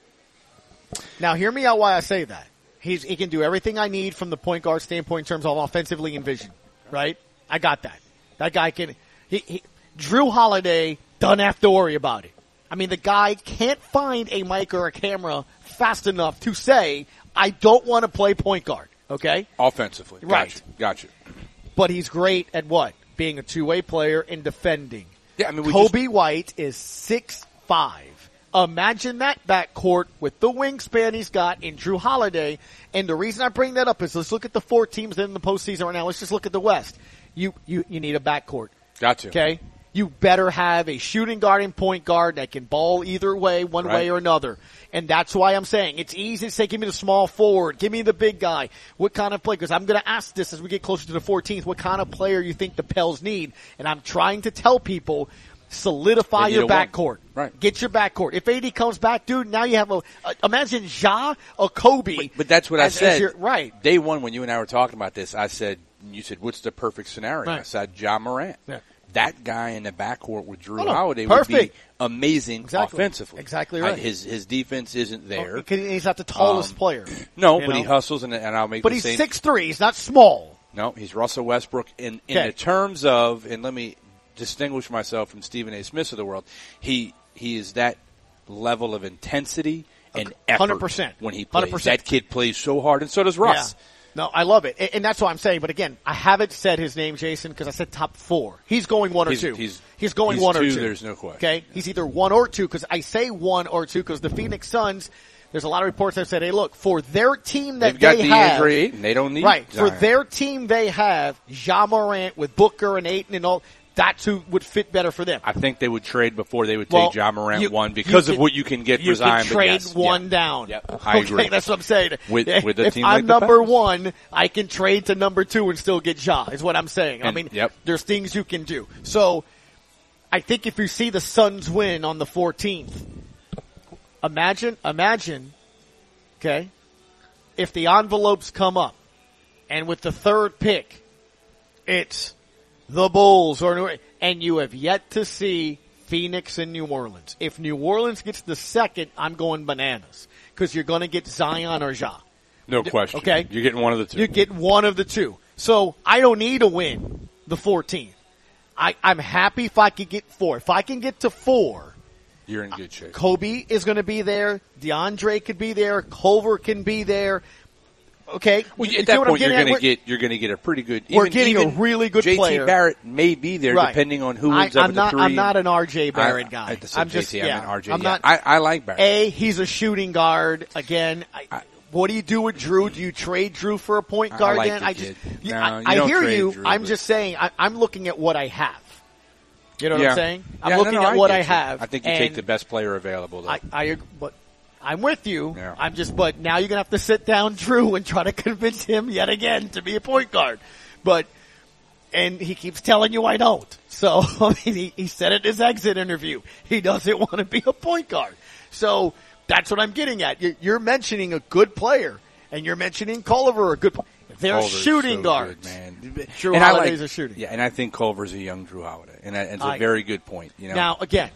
Now, hear me out why I say that. He's, he can do everything I need from the point guard standpoint in terms of offensively and vision, right? I got that. That guy can, he, he, Drew Holiday doesn't have to worry about it. I mean, the guy can't find a mic or a camera fast enough to say, I don't want to play point guard, okay? Offensively. Right. Gotcha. Gotcha. But he's great at what? Being a two-way player and defending. Yeah, I mean, we Kobe just, White is six five. Imagine that backcourt with the wingspan he's got in Drew Holiday. And the reason I bring that up is let's look at the four teams in the postseason right now. Let's just look at the West. You, you, you need a backcourt. Gotcha. Okay? You better have a shooting guard and point guard that can ball either way, one Right. way or another. And that's why I'm saying it's easy to say, give me the small forward, give me the big guy. What kind of play? Because I'm going to ask this as we get closer to the fourteenth, what kind of player you think the Pels need. And I'm trying to tell people, solidify They need your a one. backcourt. Right. Get your backcourt. If A D comes back, dude, now you have a, a imagine Ja or Kobe. But, but that's what I as- as said. your- right. Day one, when you and I were talking about this, I said, you said, what's the perfect scenario? Right. I said, Ja Morant. Yeah. That guy in the backcourt with Drew Oh, no, Holiday perfect. would be amazing Exactly. offensively. Exactly Uh, right. his his defense isn't there. Oh, he's not the tallest Um, player. No, you but know? he hustles, and, and I'll make But the he's same. six three. He's not small. No, he's Russell Westbrook. In, in Okay. the terms of, and let me distinguish myself from Stephen A. Smith of the world, he he is that level of intensity and effort one hundred percent. when he plays. one hundred percent. That kid plays so hard, and so does Russ. Yeah. No, I love it. And, and that's what I'm saying. But again, I haven't said his name, Jason, because I said top four. He's going one or He's- two. he's- going he's one or two, two. there's no question. Okay? He's either one or two, because I say one or two because the Phoenix Suns, there's a lot of reports that said, hey, look, for their team that They've got they DeAndre have. Ayton. They don't need Right. Zion. For their team they have, Ja Morant with Booker and Ayton and all, that's who would fit better for them. I think they would trade before they would Well, take Ja Morant you- one because you of can- what you can get you for Zion. can but trade yes, one yeah. down. Yep, I Okay, agree. that's what I'm saying. With- with a if team I'm like the number Pels. one, I can trade to number two and still get Ja, is what I'm saying. I And- mean, yep. there's things you can do. So, I think if you see the Suns win on the fourteenth, imagine, imagine, okay, if the envelopes come up, and with the third pick, it's the Bulls, or and you have yet to see Phoenix and New Orleans. If New Orleans gets the second, I'm going bananas because you're going to get Zion or Ja. No question. Okay, You're getting one of the two. You get one of the two. So I don't need to win the fourteenth. I, I'm happy if I could get four. If I can get to four, You're in good shape. Kobe is going to be there. DeAndre could be there. Culver can be there. Okay. Well, You at get that what I'm point, you're getting at? going to We're- get you're going to get a pretty good. We're even, getting a even really good J T player. Barrett may be there, Right. depending on who I, ends up I'm at not. the three. I'm not an R J Barrett I, guy. I, I said I'm just. J T, I yeah. meant R J. I'm yeah. not. I, I like Barrett. A. He's a shooting guard. Again, I, what do you do with Drew? Do you trade Drew for a point I guard? like then the I kid. just. you- No, I, you I don't hear trade you. Drew, I'm but- just saying. I, I'm looking at what I have. You know what Yeah. I'm saying? I'm Yeah, no, looking no, at what get I you. have. I think you and take the best player available. Though. I, I, but I'm with you. Yeah. I'm just, but now you're gonna have to sit down Drew and try to convince him yet again to be a point guard. But, and he keeps telling you I don't. So, I mean, he, he said it in his exit interview. He doesn't want to be a point guard. So, that's what I'm getting at. You're, you're mentioning a good player, and you're mentioning Culver, a good player. They're Culver's shooting so guards. good, man. Drew And I Holiday's like- a shooting. Yeah, and I think Culver's a young Drew Holiday, and that- it's a I- very good point. You know, Now, again,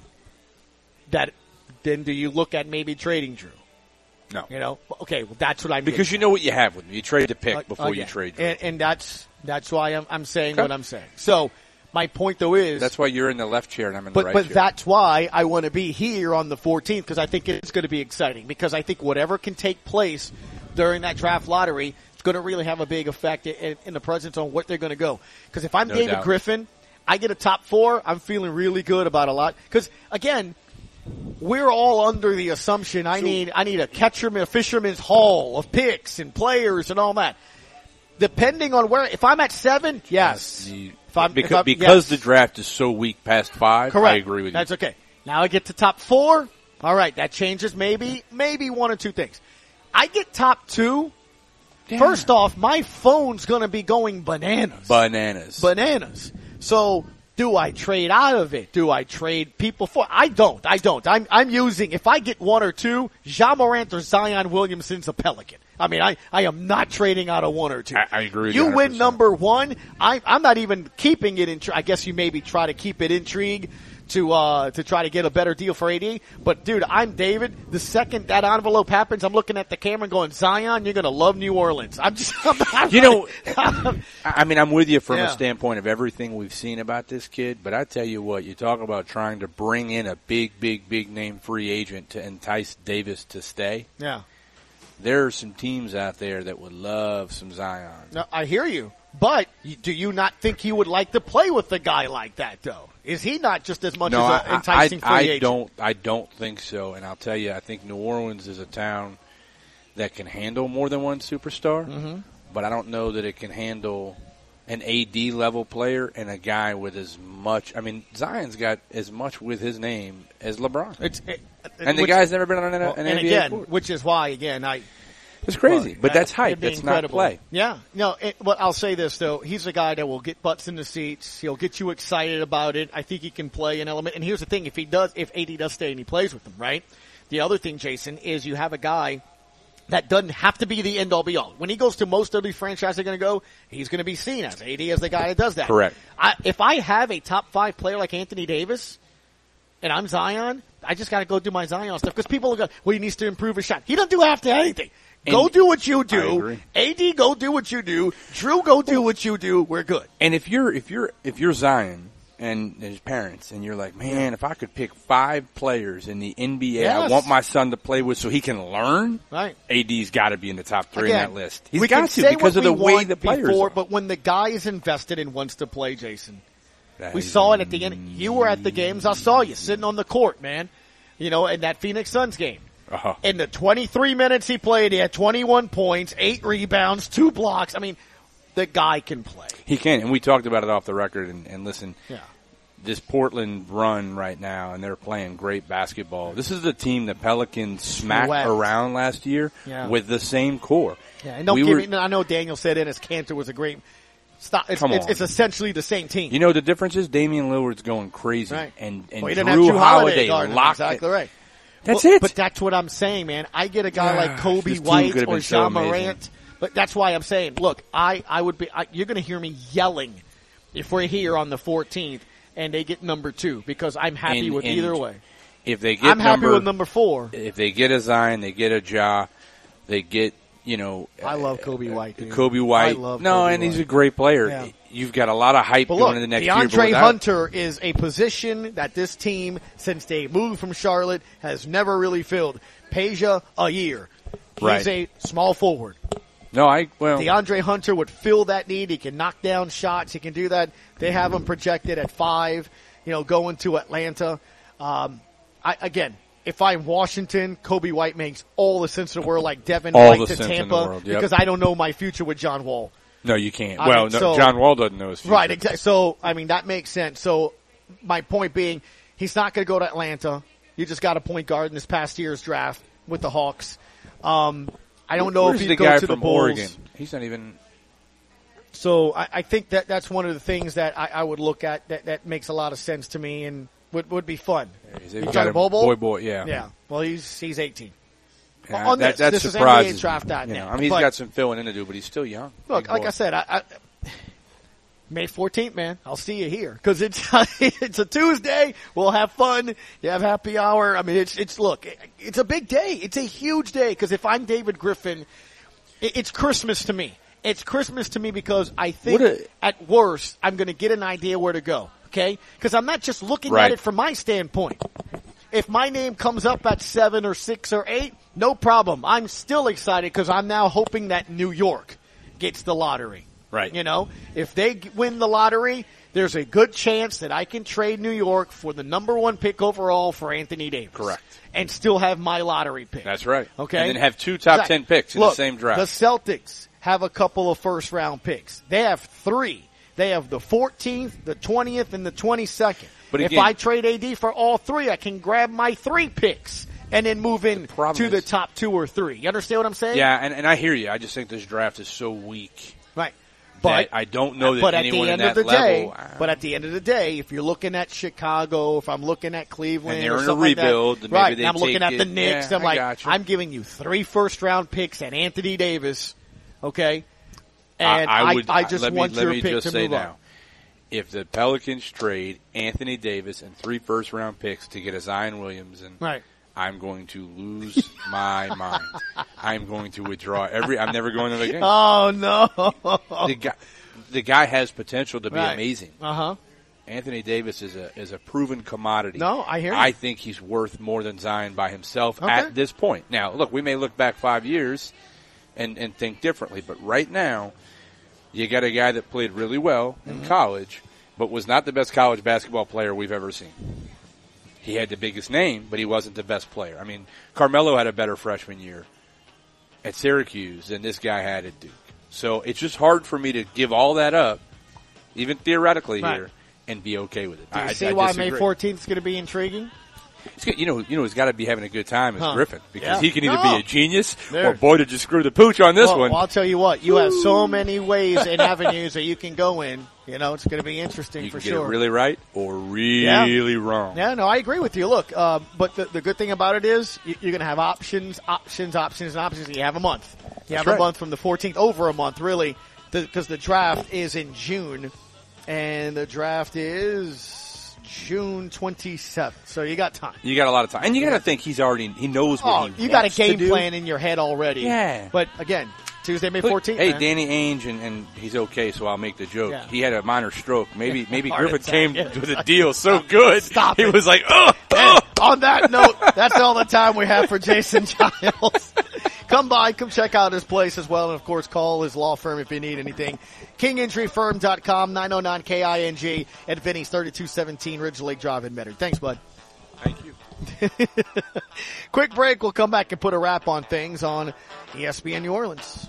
that, then do you look at maybe trading Drew? no, You know, okay, well, that's what I'm because getting you know what you have with me. You trade the at. pick before you Again. trade. Drew. And, and that's, that's why I'm, I'm saying Okay. what I'm saying. So, my point though is, That's why you're in the left chair and I'm in the but right but chair. that's why I want to be here on the fourteenth because I think it's going to be exciting because I think whatever can take place during that draft lottery is going to really have a big effect in, in the presence on what they're going to go. Because if I'm No David doubt. Griffin, I get a top four. I'm feeling really good about a lot because again. We're all under the assumption I need I need a catcherman, a fisherman's haul of picks and players and all that. Depending on where, if I'm at seven, yes. The- If I'm, because if I'm, because yes. the draft is so weak past five, Correct. I agree with you. That's okay. Now I get to top four. All right, that changes maybe, maybe one or two things. I get top two. Yeah. First off, my phone's going to be going bananas. Bananas. Bananas. So Do I trade out of it? Do I trade people for? I don't. I don't. I'm I'm using, if I get one or two, Ja Morant or Zion Williamson's a Pelican. I mean, I, I am not trading out of one or two. I, I agree with you. You win number one. I, I'm not even keeping it in. I guess you maybe try to keep it intrigue to uh to try to get a better deal for A D. But dude, I'm David. The second that envelope happens, I'm looking at the camera and going, Zion, you're gonna love New Orleans. I'm just, I'm, I'm you know, I mean, I'm with you from Yeah. a standpoint of everything we've seen about this kid. But I tell you what, you talk about trying to bring in a big, big, big name free agent to entice Davis to stay. Yeah. There are some teams out there that would love some Zion. No, I hear you. But you- do you not think he would like to play with a guy like that, though? Is he not just as much No, as an I, enticing I, free I agent? don't. I don't think so. And I'll tell you, I think New Orleans is a town that can handle more than one superstar. Mm-hmm. But I don't know that it can handle an A D level player and a guy with as much. I mean, Zion's got as much with his name as LeBron. It's, it, and the which- guy's never been on an, well, an and N B A again, court. which is why, again, I. It's crazy, but that's hype. It'd be That's not incredible. play. Yeah. No, it, but I'll say this, though. He's a guy that will get butts in the seats. He'll get you excited about it. I think he can play an element. And here's the thing. If he does, if A D does stay and he plays with them, right? The other thing, Jason, is you have a guy that doesn't have to be the end-all be-all. When he goes to most of these franchises are going to go, he's going to be seen as A D as the guy that does that. Correct. I, if I have a top five player like Anthony Davis, and I'm Zion, I just got to go do my Zion stuff because people are going, well, he needs to improve his shot. He doesn't do half to anything. Go And do what you I do. agree. A D, go do what you do. Drew, go do what you do. We're good. And if you're if you're if you're Zion and his parents, and you're like, man, if I could pick five players in the N B A, I Yes. want my son to play with so he can learn. Right. A D's got to be in the top three Again, in that list. He's we got can to say because what of the we way want the players before, are. but when the guy is invested and wants to play, Jason, That we is- saw it at the end. You were at the games. I saw you sitting on the court, man. You know, in that Phoenix Suns game. Uh-huh. In the twenty-three minutes he played, he had twenty-one points, eight rebounds, two blocks. I mean, the guy can play. He can, and we talked about it off the record. And, and listen, Yeah. this Portland run right now, and they're playing great basketball. This is the team that Pelicans smacked Swept. around last year Yeah. with the same core. Yeah, and don't We give were- me, I know Daniel said Ennis Cantor was a great stop. It's, Come it's, on. it's essentially the same team. You know the difference is Damian Lillard's going crazy, Right. and and Well, he didn't Drew have Drew Holiday guarding him. locked Exactly it. right. That's Well, it. But that's what I'm saying, man. I get a guy Ah, like Kobe this team White could have or been so John amazing. Morant. But that's why I'm saying, look, I, I would be, I, you're going to hear me yelling if we're here on the fourteenth and they get number two because I'm happy And- with and either way. If they get I'm happy number, with number four. If they get a Zion, they get a Ja, they get you know. I love Kobe White. Dude. Kobe White. I love no, Kobe and he's White. a great player. Yeah. You've got a lot of hype But going look, into the next year. but DeAndre without- Hunter is a position that this team, since they moved from Charlotte, has never really filled. Peja, a year. He's Right. a small forward. No, I well. DeAndre Hunter would fill that need. He can knock down shots. He can do that. They have him projected at five, you know, going to Atlanta. Um, I, again, if I'm Washington, Kobe White makes all the sense in the world, like Devin All White the to sense in Tampa, the world, yep. because I don't know my future with John Wall. No, you can't. I well, mean, no, so- John Wall doesn't know his future. Right, exactly. So, I mean, that makes sense. So, my point being, he's not going to go to Atlanta. You just got a point guard in this past year's draft with the Hawks. Um, I don't know Where's if the he'd go guy to from the Bulls. Oregon? He's not even. So, I, I think that that's one of the things that I, I would look at that, that makes a lot of sense to me and would would be fun. He's You got talking a Bobo? boy, boy, yeah. Yeah. Well, he's he's eighteen. Yeah, On that, this, that this is surprises N B A draft dot me. net. You know, I mean, he's But- got some filling in to do, but he's still young. Look, Big like boy. I said, I, I, May fourteenth, man, I'll see you here because it's it's a Tuesday. We'll have fun. You have happy hour. I mean, it's it's look, it's a big day. It's a huge day because if I'm David Griffin, it, it's Christmas to me. It's Christmas to me because I think What a- at worst I'm going to get an idea where to go. Okay, because I'm not just looking Right. at it from my standpoint. If my name comes up at seven or six or eight, no problem. I'm still excited because I'm now hoping that New York gets the lottery. Right. You know, if they g- win the lottery, there's a good chance that I can trade New York for the number one pick overall for Anthony Davis. Correct. And still have my lottery pick. That's right. Okay. And then have two top Exactly. ten picks in Look, the same draft. The Celtics have a couple of first round picks. They have three. They have the fourteenth, the twentieth, and the twenty-second. But if again- I trade A D for all three, I can grab my three picks and then move in problem to the is- top two or three. You understand what I'm saying? Yeah, and, and I hear you. I just think this draft is so weak. Right. But I don't know that but at anyone the in end of that the day, level. but at the end of the day, if you're looking at Chicago, if I'm looking at Cleveland, And they're or in a something like that, rebuild, maybe right? they And I'm looking take at the it. Knicks. Yeah, I'm I like, got you. I'm giving you three first round picks and Anthony Davis. Okay, and I, I, I, would, I just let me, want let your me pick just to say move now, on. if the Pelicans trade Anthony Davis and three first round picks to get a Zion Williamson, right. I'm going to lose my mind. I'm going to withdraw every. I'm never going to the game. Oh no! The guy, the guy has potential to be Right. amazing. Uh huh. Anthony Davis is a is a proven commodity. No, I hear you. I think he's worth more than Zion by himself Okay. at this point. Now, look, we may look back five years and, and think differently, but right now, you got a guy that played really well in Mm-hmm. college, but was not the best college basketball player we've ever seen. He had the biggest name, but he wasn't the best player. I mean, Carmelo had a better freshman year at Syracuse than this guy had at Duke. So it's just hard for me to give all that up, even theoretically Right. here, and be okay with it. Do you I, see I why disagree. May fourteenth is going to be intriguing? It's good. You know, you know, he's got to be having a good time as Huh. Griffin because Yeah. he can either No. be a genius There. or boy to just screw the pooch on this well, one. Well, I'll tell you what. You have so many ways and avenues that you can go in. You know, it's going to be interesting you for can get sure. it really right or really wrong. Yeah, no, I agree with you. Look, uh, but the, the good thing about it is you, you're going to have options, options, options, and options. You have a month. You That's have right. a month from the fourteenth, over a month, really, because the draft is in June, and the draft is June twenty-seventh. So you got time. You got a lot of time, and you got to think he's already he knows what Oh, he you got a wants to game do. plan in your head already. Yeah. But again, Tuesday, May Look, fourteenth. Hey, man. Danny Ainge, and, and he's okay, so I'll make the joke. Yeah. He had a minor stroke. Maybe maybe Heart Griffin attack, came yeah. with a deal so good. Stop he it. was like, oh, And on that note, that's all the time we have for Jason Giles. Come by, come check out his place as well, and of course call his law firm if you need anything. king injury firm dot com, nine oh nine K I N G at Vinny's thirty-two seventeen Ridge Lake Drive in Medford. Thanks, bud. Thank you. Quick break. We'll come back and put a wrap on things on E S P N New Orleans.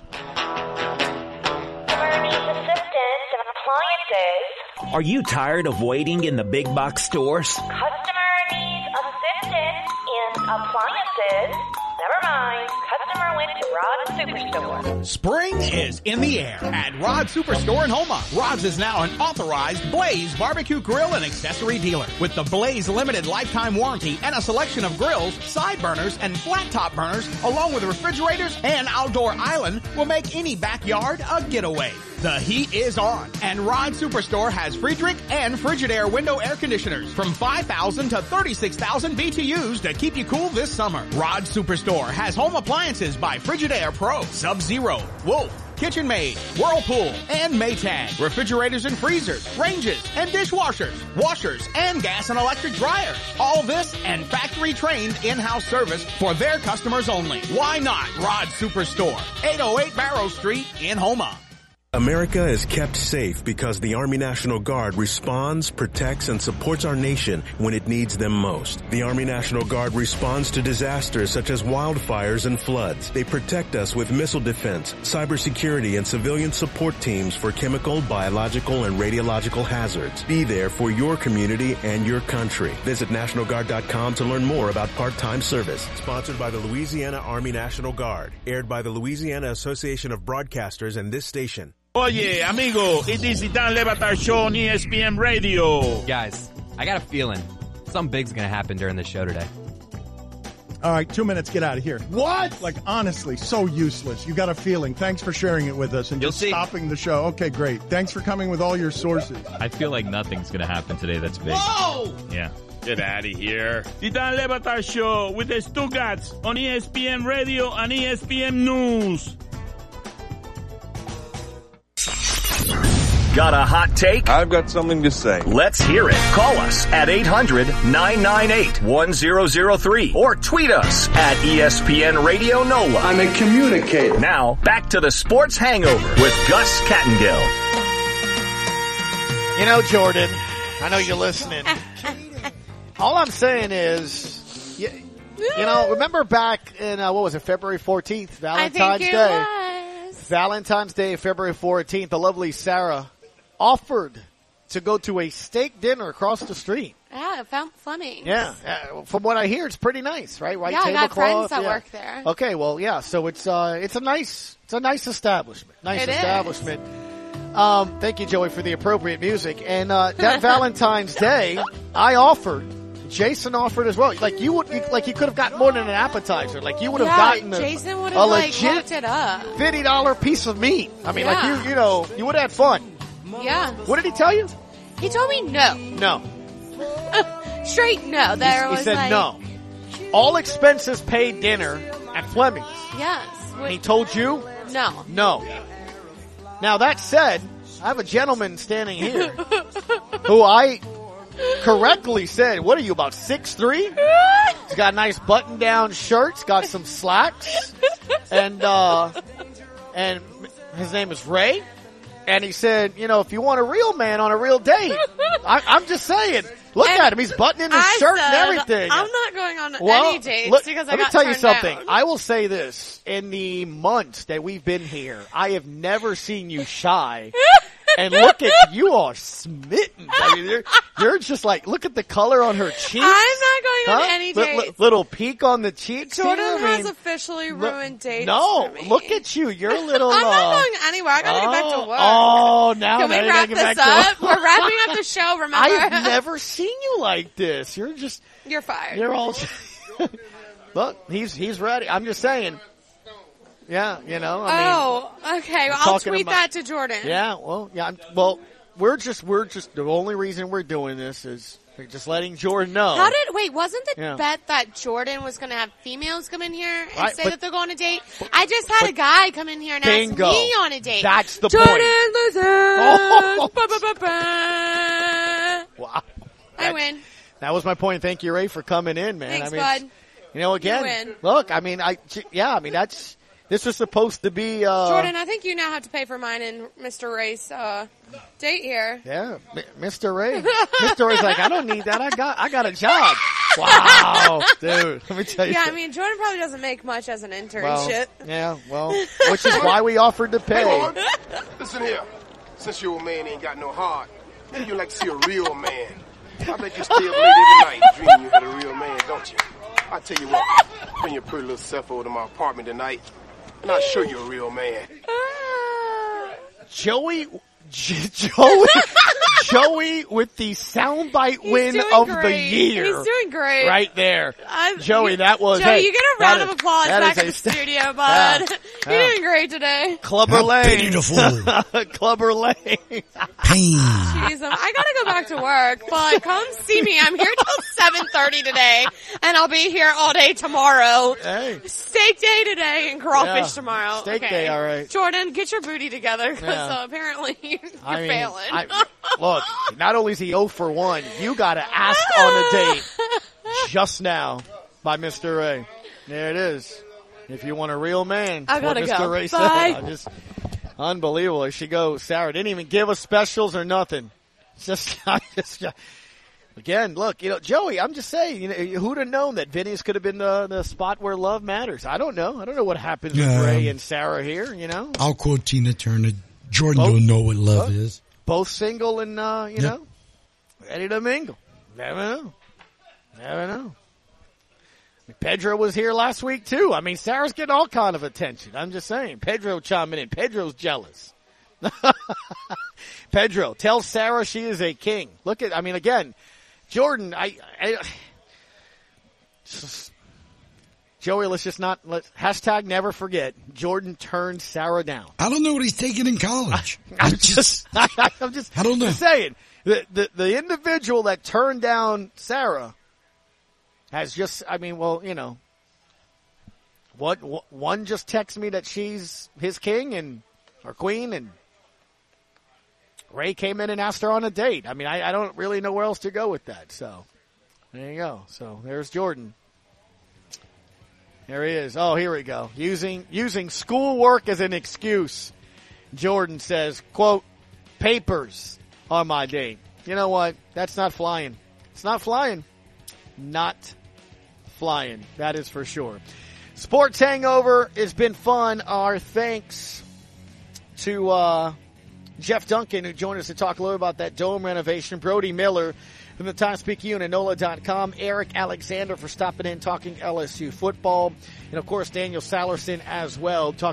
Customer needs assistance in appliances. Are you tired of waiting in the big box stores? Customer needs assistance in appliances. Never mind. Customer went to Rod's Superstore. Spring is in the air at Rod's Superstore in Homa. Rod's is now an authorized Blaze barbecue grill and accessory dealer. With the Blaze limited lifetime warranty and a selection of grills, side burners, and flat top burners, along with refrigerators and outdoor island, will make any backyard a getaway. The heat is on, and Rod Superstore has Friedrich and Frigidaire window air conditioners from five thousand to thirty-six thousand B T Us to keep you cool this summer. Rod Superstore has home appliances by Frigidaire Pro, Sub-Zero, Wolf, KitchenMaid, Whirlpool, and Maytag. Refrigerators and freezers, ranges, and dishwashers, washers, and gas and electric dryers. All this and factory-trained in-house service for their customers only. Why not Rod Superstore? eight oh eight Barrow Street in Homa. America is kept safe because the Army National Guard responds, protects, and supports our nation when it needs them most. The Army National Guard responds to disasters such as wildfires and floods. They protect us with missile defense, cybersecurity, and civilian support teams for chemical, biological, and radiological hazards. Be there for your community and your country. Visit National Guard dot com to learn more about part-time service. Sponsored by the Louisiana Army National Guard. Aired by the Louisiana Association of Broadcasters and this station. Oye, amigo, it is the Dan Le Batard Show on E S P N Radio. Guys, I got a feeling something big's going to happen during the show today. All right, two minutes, get out of here. What? Like, honestly, so useless. You got a feeling. Thanks for sharing it with us and You'll just see. stopping the show. Okay, great. Thanks for coming with all your sources. I feel like nothing's going to happen today that's big. Whoa! Yeah. Get out of here. The Dan Le Batard Show with the Stugatz on E S P N Radio and E S P N News. Got a hot take? I've got something to say. Let's hear it. Call us at eight hundred nine nine eight one zero zero three or tweet us at E S P N Radio NOLA. I'm a communicator. Now, back to the Sports Hangover with Gus Kattengill. You know, Jordan, I know you're listening. All I'm saying is, you, you know, remember back in, uh, what was it, February fourteenth, Valentine's I think it Day? was. Valentine's Day, February fourteenth, the lovely Sarah offered to go to a steak dinner across the street. Yeah, it felt funny. Yeah, uh, from what I hear, it's pretty nice, right? White Yeah, I got tablecloth. friends that yeah. work there. Okay, well, yeah, so it's uh, it's a nice, it's a nice establishment, nice It is. establishment. Um, thank you, Joey, for the appropriate music. And uh, that Valentine's Day, I offered. Jason offered as well. Like you would, you, like you could have gotten more than an appetizer. Like you would have yeah, gotten a, Jason would a have like legit hooked it up. fifty dollar piece of meat. I mean, Yeah. like you, you know, you would have had fun. Yeah. What did he tell you? He told me no. No. Straight no. There he, was he said like, no. All expenses paid dinner at Fleming's. Yes. And he told you No. no. Now that said, I have a gentleman standing here who I correctly said, what are you, about six three? He's got a nice button-down shirt. He's got some slacks. And, uh, and his name is Ray. And he said, you know, if you want a real man on a real date, I, I'm just saying, look And at him. He's buttoning his I shirt said, and everything. I'm not going on Well, any dates look, because I let me got tell you turned something. down. I will say this. In the months that we've been here, I have never seen you shy. And look at you are smitten. I mean, you're, you're just like, look at the color on her cheeks. I'm not going on Huh? any Li- dates. li- little peek on the cheeks. Jordan here? I has mean, officially look- ruined dates No, for me. look at you. You're a little. I'm uh, not going anywhere. I gotta get back to work. Oh, now Can now we you wrap gotta this get back up? to We're wrapping up the show, remember? I've never seen you like this. You're just. You're fired. You're all. Look, he's he's ready. I'm just saying. Yeah, you know. I mean, oh, okay. Well, we're I'll talking tweet about- that to Jordan. Yeah, well, yeah. I'm, well, we're just we're just the only reason we're doing this is we're just letting Jordan know. How did, wait, wasn't the Yeah. bet that Jordan was going to have females come in here and Right, say but- that they're going on a date? I just had a guy come in here and Bingo. ask me on a date. That's the Jordan point. loses. Oh. Ba, ba, ba, ba. Wow. I win. That was my point. Thank you, Ray, for coming in, man. Thanks, I mean, bud. You know, again, You win. look, I mean, I yeah, I mean that's this was supposed to be. Uh, Jordan, I think you now have to pay for mine and Mister Ray's uh, date here. Yeah, M- Mister Ray. Mister Ray's like, I don't need that. I got, I got a job. Wow, dude. Let me tell you. Yeah, I mean, Jordan probably doesn't make much as an well, internship. yeah, well, which is why we offered to pay. Hey, Lord, listen here. Since your old man ain't got no heart, maybe you'd like to see a real man. I bet you stay up late every night dreaming you had a real man, don't you? I tell you what, bring your pretty little self over to my apartment tonight, and I'll show you a real man. Joey, J- Joey, Joey with the soundbite He's win doing of great. the year. He's doing great. Right there. I'm- Joey, you- that was. Joey, hey, you get a that round is- of applause that back is in a the st- studio, bud. Yeah. You're Yeah. doing great today. Clubber Lane. pity the fool. Clubber Lane. Pain. Jeez, um, I gotta go back to work, but come see me. I'm here till seven thirty today, and I'll be here all day tomorrow. Hey. Steak day today and crawfish Yeah. tomorrow. Steak okay. day, all right. Jordan, get your booty together, because Yeah. uh, apparently you're I mean, failing. I, look, not only is he zero for one, you got to ask on a date just now by Mister Ray. There it is. If you want a real man, I what gotta Mister go. Ray said. Bye. I just unbelievable. There she goes. Sarah didn't even give us specials or nothing. It's just, I just. Again, look, you know, Joey, I'm just saying, you know, who'd have known that Vinny's could have been the, the spot where love matters? I don't know. I don't know what happens with Yeah. Ray and Sarah here, you know? I'll quote Tina Turner. Jordan Both- don't know what love both- is. Both single and, uh, you Yep. know, ready to mingle. Never know. Never know. Pedro was here last week, too. I mean, Sarah's getting all kind of attention. I'm just saying. Pedro chiming in. Pedro's jealous. Pedro, tell Sarah she is a king. Look at, I mean, again, Jordan, I, I just, Joey, let's just not, let's, hashtag never forget, Jordan turned Sarah down. I don't know what he's taking in college. I'm just, I, I'm just, I don't know. just saying, the, the, the individual that turned down Sarah has just, I mean, well, you know, what, what one just texts me that she's his king and, or queen, and Ray came in and asked her on a date. I mean, I, I don't really know where else to go with that. So there you go. So there's Jordan. There he is. Oh, here we go. Using using schoolwork as an excuse. Jordan says, quote, papers on my date. You know what? That's not flying. It's not flying. Not flying. That is for sure. Sports Hangover. It's been fun. Our thanks to uh, Jeff Duncan, who joined us to talk a little about that dome renovation. Brody Miller from the Times-Picayune and N O L A dot com. Eric Alexander for stopping in, talking L S U football. And, of course, Daniel Salerson as well, talking